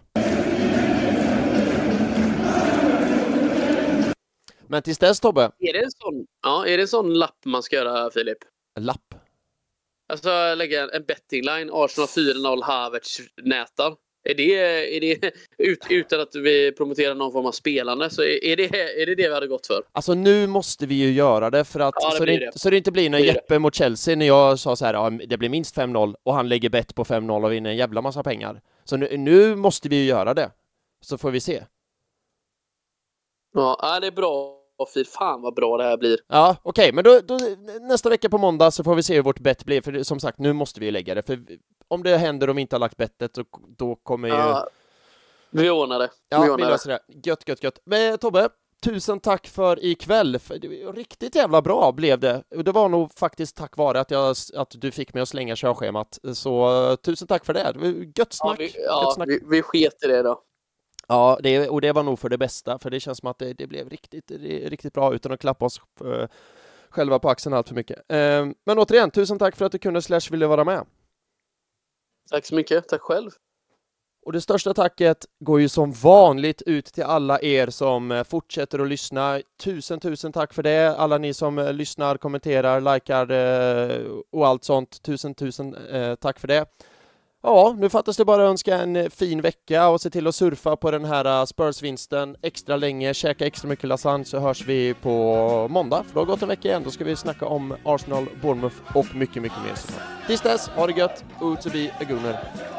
Men tills dess, Tobbe. Är det en sån, ja, är det en sån lapp man ska göra, Filip? En lapp? Alltså lägga en betting line, Arsenal fyra noll, Havertz nätar. Är det, är det ut, utan att vi promoterar någon form av spelande, så är det, är det det vi hade gått för? Alltså nu måste vi ju göra det för att ja, det så, det, det. så det inte blir någon det Jeppe det. mot Chelsea när jag sa så här, ja, det blir minst fem noll och han lägger bett på fem noll och vinner en jävla massa pengar. Så nu, nu måste vi ju göra det. Så får vi se. Ja, det är bra. Och fy fan vad bra det här blir. Ja, okej, okay, men då, då, nästa vecka på måndag så får vi se hur vårt bett blir, för det, som sagt, nu måste vi lägga det, för om det händer om vi inte har lagt bettet, då, då kommer ju... Ja, vi ordnar det. Ja, vi ordnar vi löser det. Gött, gött, gött. Men Tobbe, tusen tack för ikväll. För det var riktigt jävla bra blev det. Och det var nog faktiskt tack vare att, jag, att du fick mig att slänga körschemat. Så tusen tack för det. Det var gött snack. Ja, vi, ja, gött snack. Vi, vi sket i det då. Ja, det, och det var nog för det bästa, för det känns som att det, det blev riktigt, det, riktigt bra utan att klappa oss uh, själva på axeln allt för mycket. Uh, men återigen, tusen tack för att du kunde slash ville vara med. Tack så mycket, tack själv. Och det största tacket går ju som vanligt ut till alla er som fortsätter att lyssna. Tusen, tusen tack för det. Alla ni som lyssnar, kommenterar, likar uh, och allt sånt. Tusen, tusen uh, tack för det. Ja, nu fattas det bara önska en fin vecka och se till att surfa på den här Spurs-vinsten extra länge, käka extra mycket lasagne, så hörs vi på måndag, för då har gått en vecka igen. Då ska vi snacka om Arsenal, Bournemouth och mycket, mycket mer. Tills dess, ha det gött, ut to be a gunner.